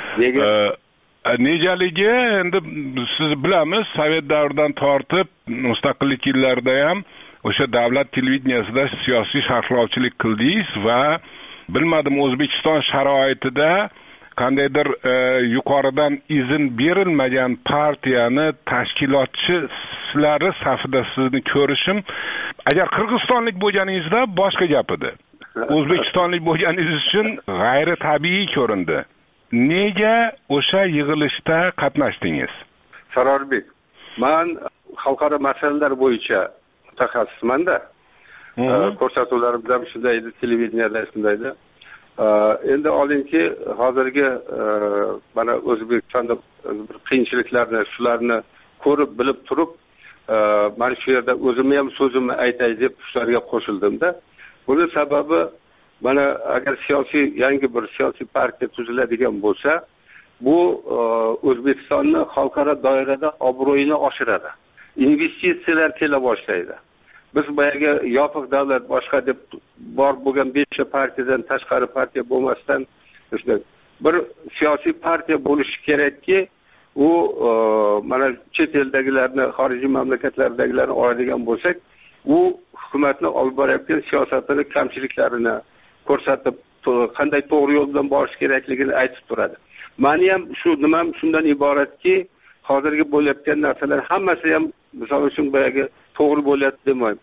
Nejaligi endi siz bilamiz, Sovet davridan tortib mustaqillik yillarida ham o'sha davlat televideniyasida siyosiy sharhlovchilik qildingiz va bilmadim O'zbekiston sharoitida qandaydir yuqoridan izn berilmagan partiyani tashkilotchilari safida sizni ko'rishim, agar qirg'izistonlik bo'lganingizda boshqa gap edi. O'zbekistonlik bo'lganingiz uchun g'ayri tabiiy ko'rindi. Nega o'sha yig'ilishda qatnashdingiz? Sarorbek, men xalqaro masalalar bo'yicha mutaxassisman-da. Ko'rsatuvlarim ham shunday edi, televideniyada shunday edi. Endi olingki, hozirgi mana O'zbekistonda bir qiyinchiliklarni, shularni ko'rib, bilib turib, men shu yerda o'zimni ham so'zimni aytay deb shularga qo'shildim-da. Buning sababi mana agar yangi bir siyosiy partiya tuziladigan bo'lsa, bu O'zbekistonni xalqaro doirada obro'yini oshiradi. Investitsiyalar kela boshlaydi. Biz boyaga yopiq davlat boshqa deb bor bo'lgan 5 partiyadan tashqari partiya bo'lmasdan bir siyosiy partiya bo'lishi kerakki, u mana chet eldagilarni, xorijiy mamlakatlardagilarni oladigan bo'lsak, u hukumatni olib borayotgan siyosatini kamchiliklarini ko'rsatib, qanday to'g'ri yo'l bilan borish kerakligini aytib turadi. Meni ham shu nimam shundan iboratki, hozirgi bo'layotgan narsalar hammasi ham misol uchun boyagi to'g'ri bo'lyapti demayman.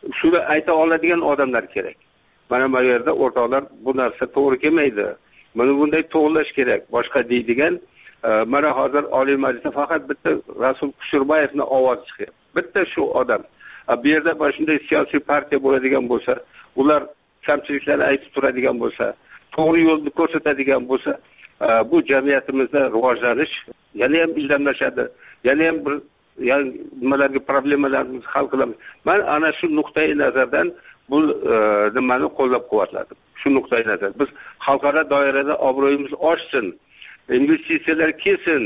shuni ayta oladigan odamlar kerak. Mana bu yerda o'rtoqlar bu narsa to'g'ri kelmaydi. Mana bunday to'g'rilash kerak. Boshqa deydigan mana hozir Oliy Majlisda faqat bitta Rasul Kusherbayevning ovozi chiqyapti. Bitta shu odam. Bu yerda mana shunday siyosiy partiya bo'ladigan bo'lsa, ular kamchiliklarni aytib turadigan bo'lsa, to'g'ri yo'lni ko'rsatadigan bo'lsa, bu jamiyatimizda rivojlanish yana ham ilmlashadi. Yana ham bir nimalarga problemalarimizni hal qilamiz. Men ana shu nuqtai nazardan bu nimani qo'llab-quvvatladim. Shu nuqtai nazar. Biz xalqaro doirada obro'yimiz oshsin, investitsiyalar kelsin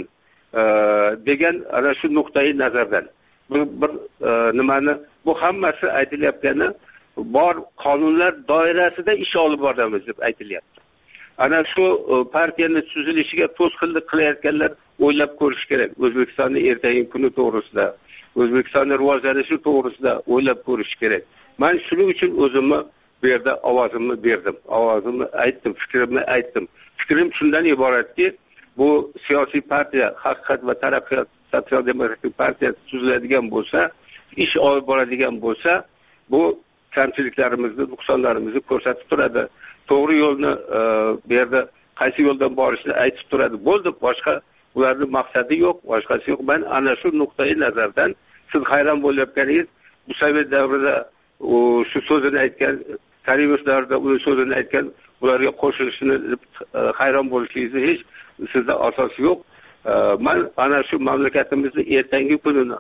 degan ana shu nuqtai nazardan. Bir nimani bu hammasi aytilayotgani bor qonunlar doirasida ish olib boramiz deb aytilyapti. Ana shu partiyani tuzilishiga to'sqinlik qilayotganlar o'ylab ko'rish kerak. O'zbekistonning ertangi kuni to'g'risida, O'zbekistonning rivojlanishi to'g'risida o'ylab ko'rish kerak. Men shuning uchun o'zimni bu yerda ovozimni berdim. Ovozimni aytdim, fikrimni aytdim. Fikrim shundan iboratki, bu siyosiy partiya, Haqiqat va taraqqiyot sotsial-demokratik partiyasi tuziladigan bo'lsa, ish olib boradigan bo'lsa, bu kamchiliklarimizni, nuqsonlarimizni ko'rsatib turadi. To'g'ri yo'lni bu yerda qaysi yo'ldan borishni aytib turadi. Bo'ldi, boshqa ularning maqsadi yo'q, boshqasi yo'q. Men ana shu nuqtai nazardan siz hayron bo'layotganingiz, bu Sovet davrida shu so'zini aytgan, Karimov davrida uning so'zini aytgan, ularga qo'shilishini hayron bo'lishingizni hech sizda asosi yo'q. Men ana shu mamlakatimizning ertangi kunini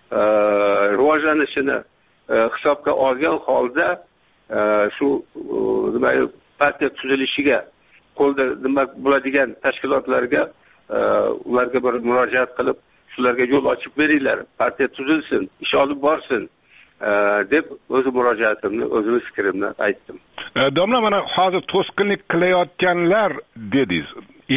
rivojlanishini hisobga olgan holda shu partiya tuzilishiga qo'lda nima bo'ladigan tashkilotlarga ularga bir murojaat qilib, shularga yo'l ochib beringlar, partiya tuzilsin, ish olib borsin deb o'z murojaatimni, o'zim fikrimni aytdim. Domla, mana hozir to'sqinlik qilayotganlar dedingiz.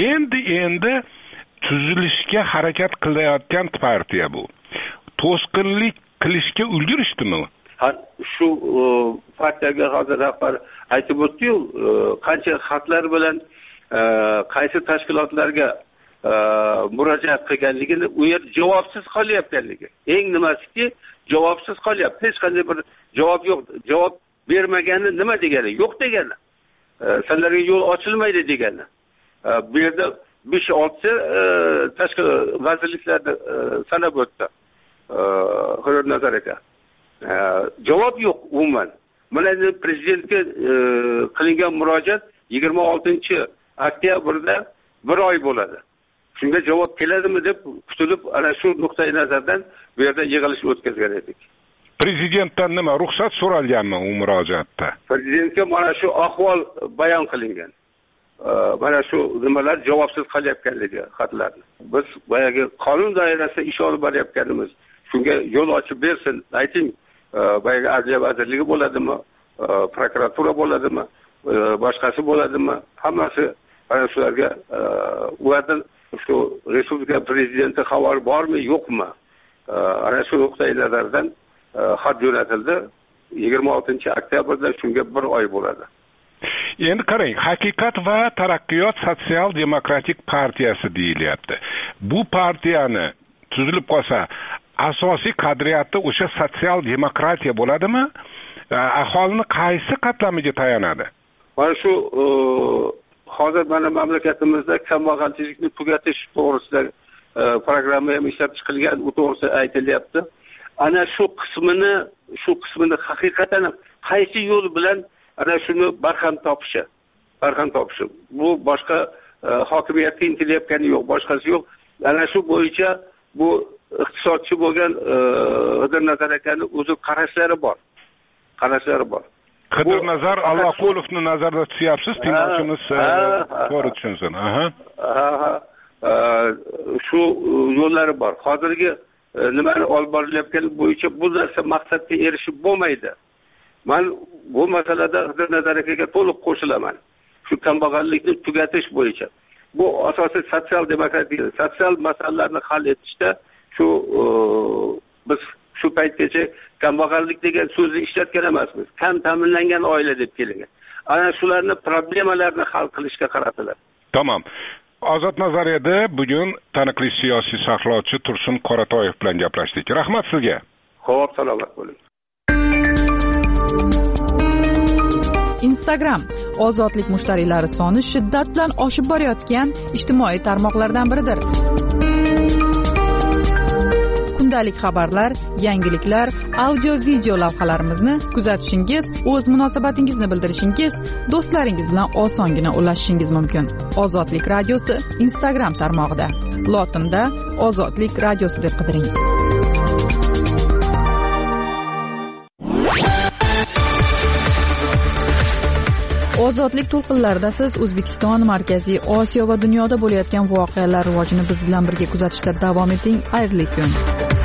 Endi tuzilishga harakat qilayotgan partiya bu. To'sqinlik qilishga ulgurishdimi? Shu partiyaga hozir rahbar aytib o'tdi-yu, qancha xatlar bilan qaysi tashkilotlarga murojaat qilganligini, u yer javobsiz qolyapganligi. Eng nimasiki, javobsiz qolyapti. Hech qanday bir javob yo'q. Javob bermagani nima degani? Yo'q degani. Sizlarga yo'l ochilmaydi degani. Bu yerda 5-6 tashkilot vazirliklarda sanab o'tdi. Hurmat nazar aka. Javob yo'q umuman. Mana prezidentga qilingan murojaat 26-oktyabrda 1 oy bo'ladi. Shunga javob keladimi deb kutilib, ana shu nuqtai nazardan bu yerda yig'ilish o'tkazgan edik. Prezidentdan nima ruxsat so'ralganmi u murojaatda? Prezidentga mana shu ahvol bayon qilingan. Mana shu nimalar javobsiz qolayotganligi xatlarni. Biz boyagi qonun doirasida ish olib borayotganimiz, shunga yo'l ochib bersin, ayting. Boyagi Adliya vazirligi bo'ladimi, prokuratura bo'ladimi, boshqasi bo'ladimi, hammasi ana shularga ulardan shu respublika prezidenti xabar bormi, yo'qmi? Ana shu nuqtai nazardan xat jo'natildi. 26-oktyabrda shunga 1 oy bo'ladi. Endi qarang, Haqiqat va taraqqiyot sotsial-demokratik partiyasi deyilyapti. Bu partiyani tuzilib qolsa, asosiy qadriyati o'sha sotsial demokratiya bo'ladimi? Aholini qaysi qatlamiga tayanadi? Mana shu hozir mana mamlakatimizda kambag'alchilikni tugatish to'g'risida programma ham ishlab chiqilgan, u to'g'risida aytilyapti. Ana shu qismini haqiqatan qaysi yo'l bilan ana shuni barham topishi. Bu boshqa hokimiyatga intilayotgani yo'q, boshqasi yo'q. Ana shu bo'yicha bu iqtisodchi bo'lgan Qidirnazar akaning o'zi qarashlari bor. Qidirnazar Alloqulovni nazarda tutyapsiz, tinglovchimiz to'g'ri tushunsin. Shu yo'llari bor. Hozirgi nimani olib borilayotgani bo'yicha bu narsa maqsadga erishib bo'lmaydi. Men bu masalada Qidirnazar akaga to'liq qo'shilaman. Shu kambag'allikni tugatish bo'yicha. Bu asosiy sotsial demokratiya, sotsial masalalarni hal etishda shu biz shu paytgacha kambag'allik degan so'zni ishlatgan emasmiz. Kam ta'minlangan oila deb kelingan. Ana shularni problemalarini hal qilishga qaratiladi. Tamam. Ozod nazariyada bugun taniqli siyosiy sharhlovchi Tursun Qoratoyev bilan gaplashdik. Rahmat sizga. Xo'p, salomat bo'ling. Instagram ozodlik mushtariylari soni shiddat bilan oshib borayotgan ijtimoiy tarmoqlardan biridir. Kundalik xabarlar, yangiliklar, audio-video lavhalarimizni kuzatishingiz, o'z munosabatingizni bildirishingiz, do'stlaringiz bilan osongina ulashishingiz mumkin. Ozodlik radiosi Instagram tarmog'ida. Lotinda Ozodlik radiosi deb qidiring. Ozodlik to'lqinlarida siz O'zbekiston, Markaziy Osiyo va dunyoda bo'layotgan voqealar rivojini biz bilan birga kuzatishda davom eting. Xayrli kun.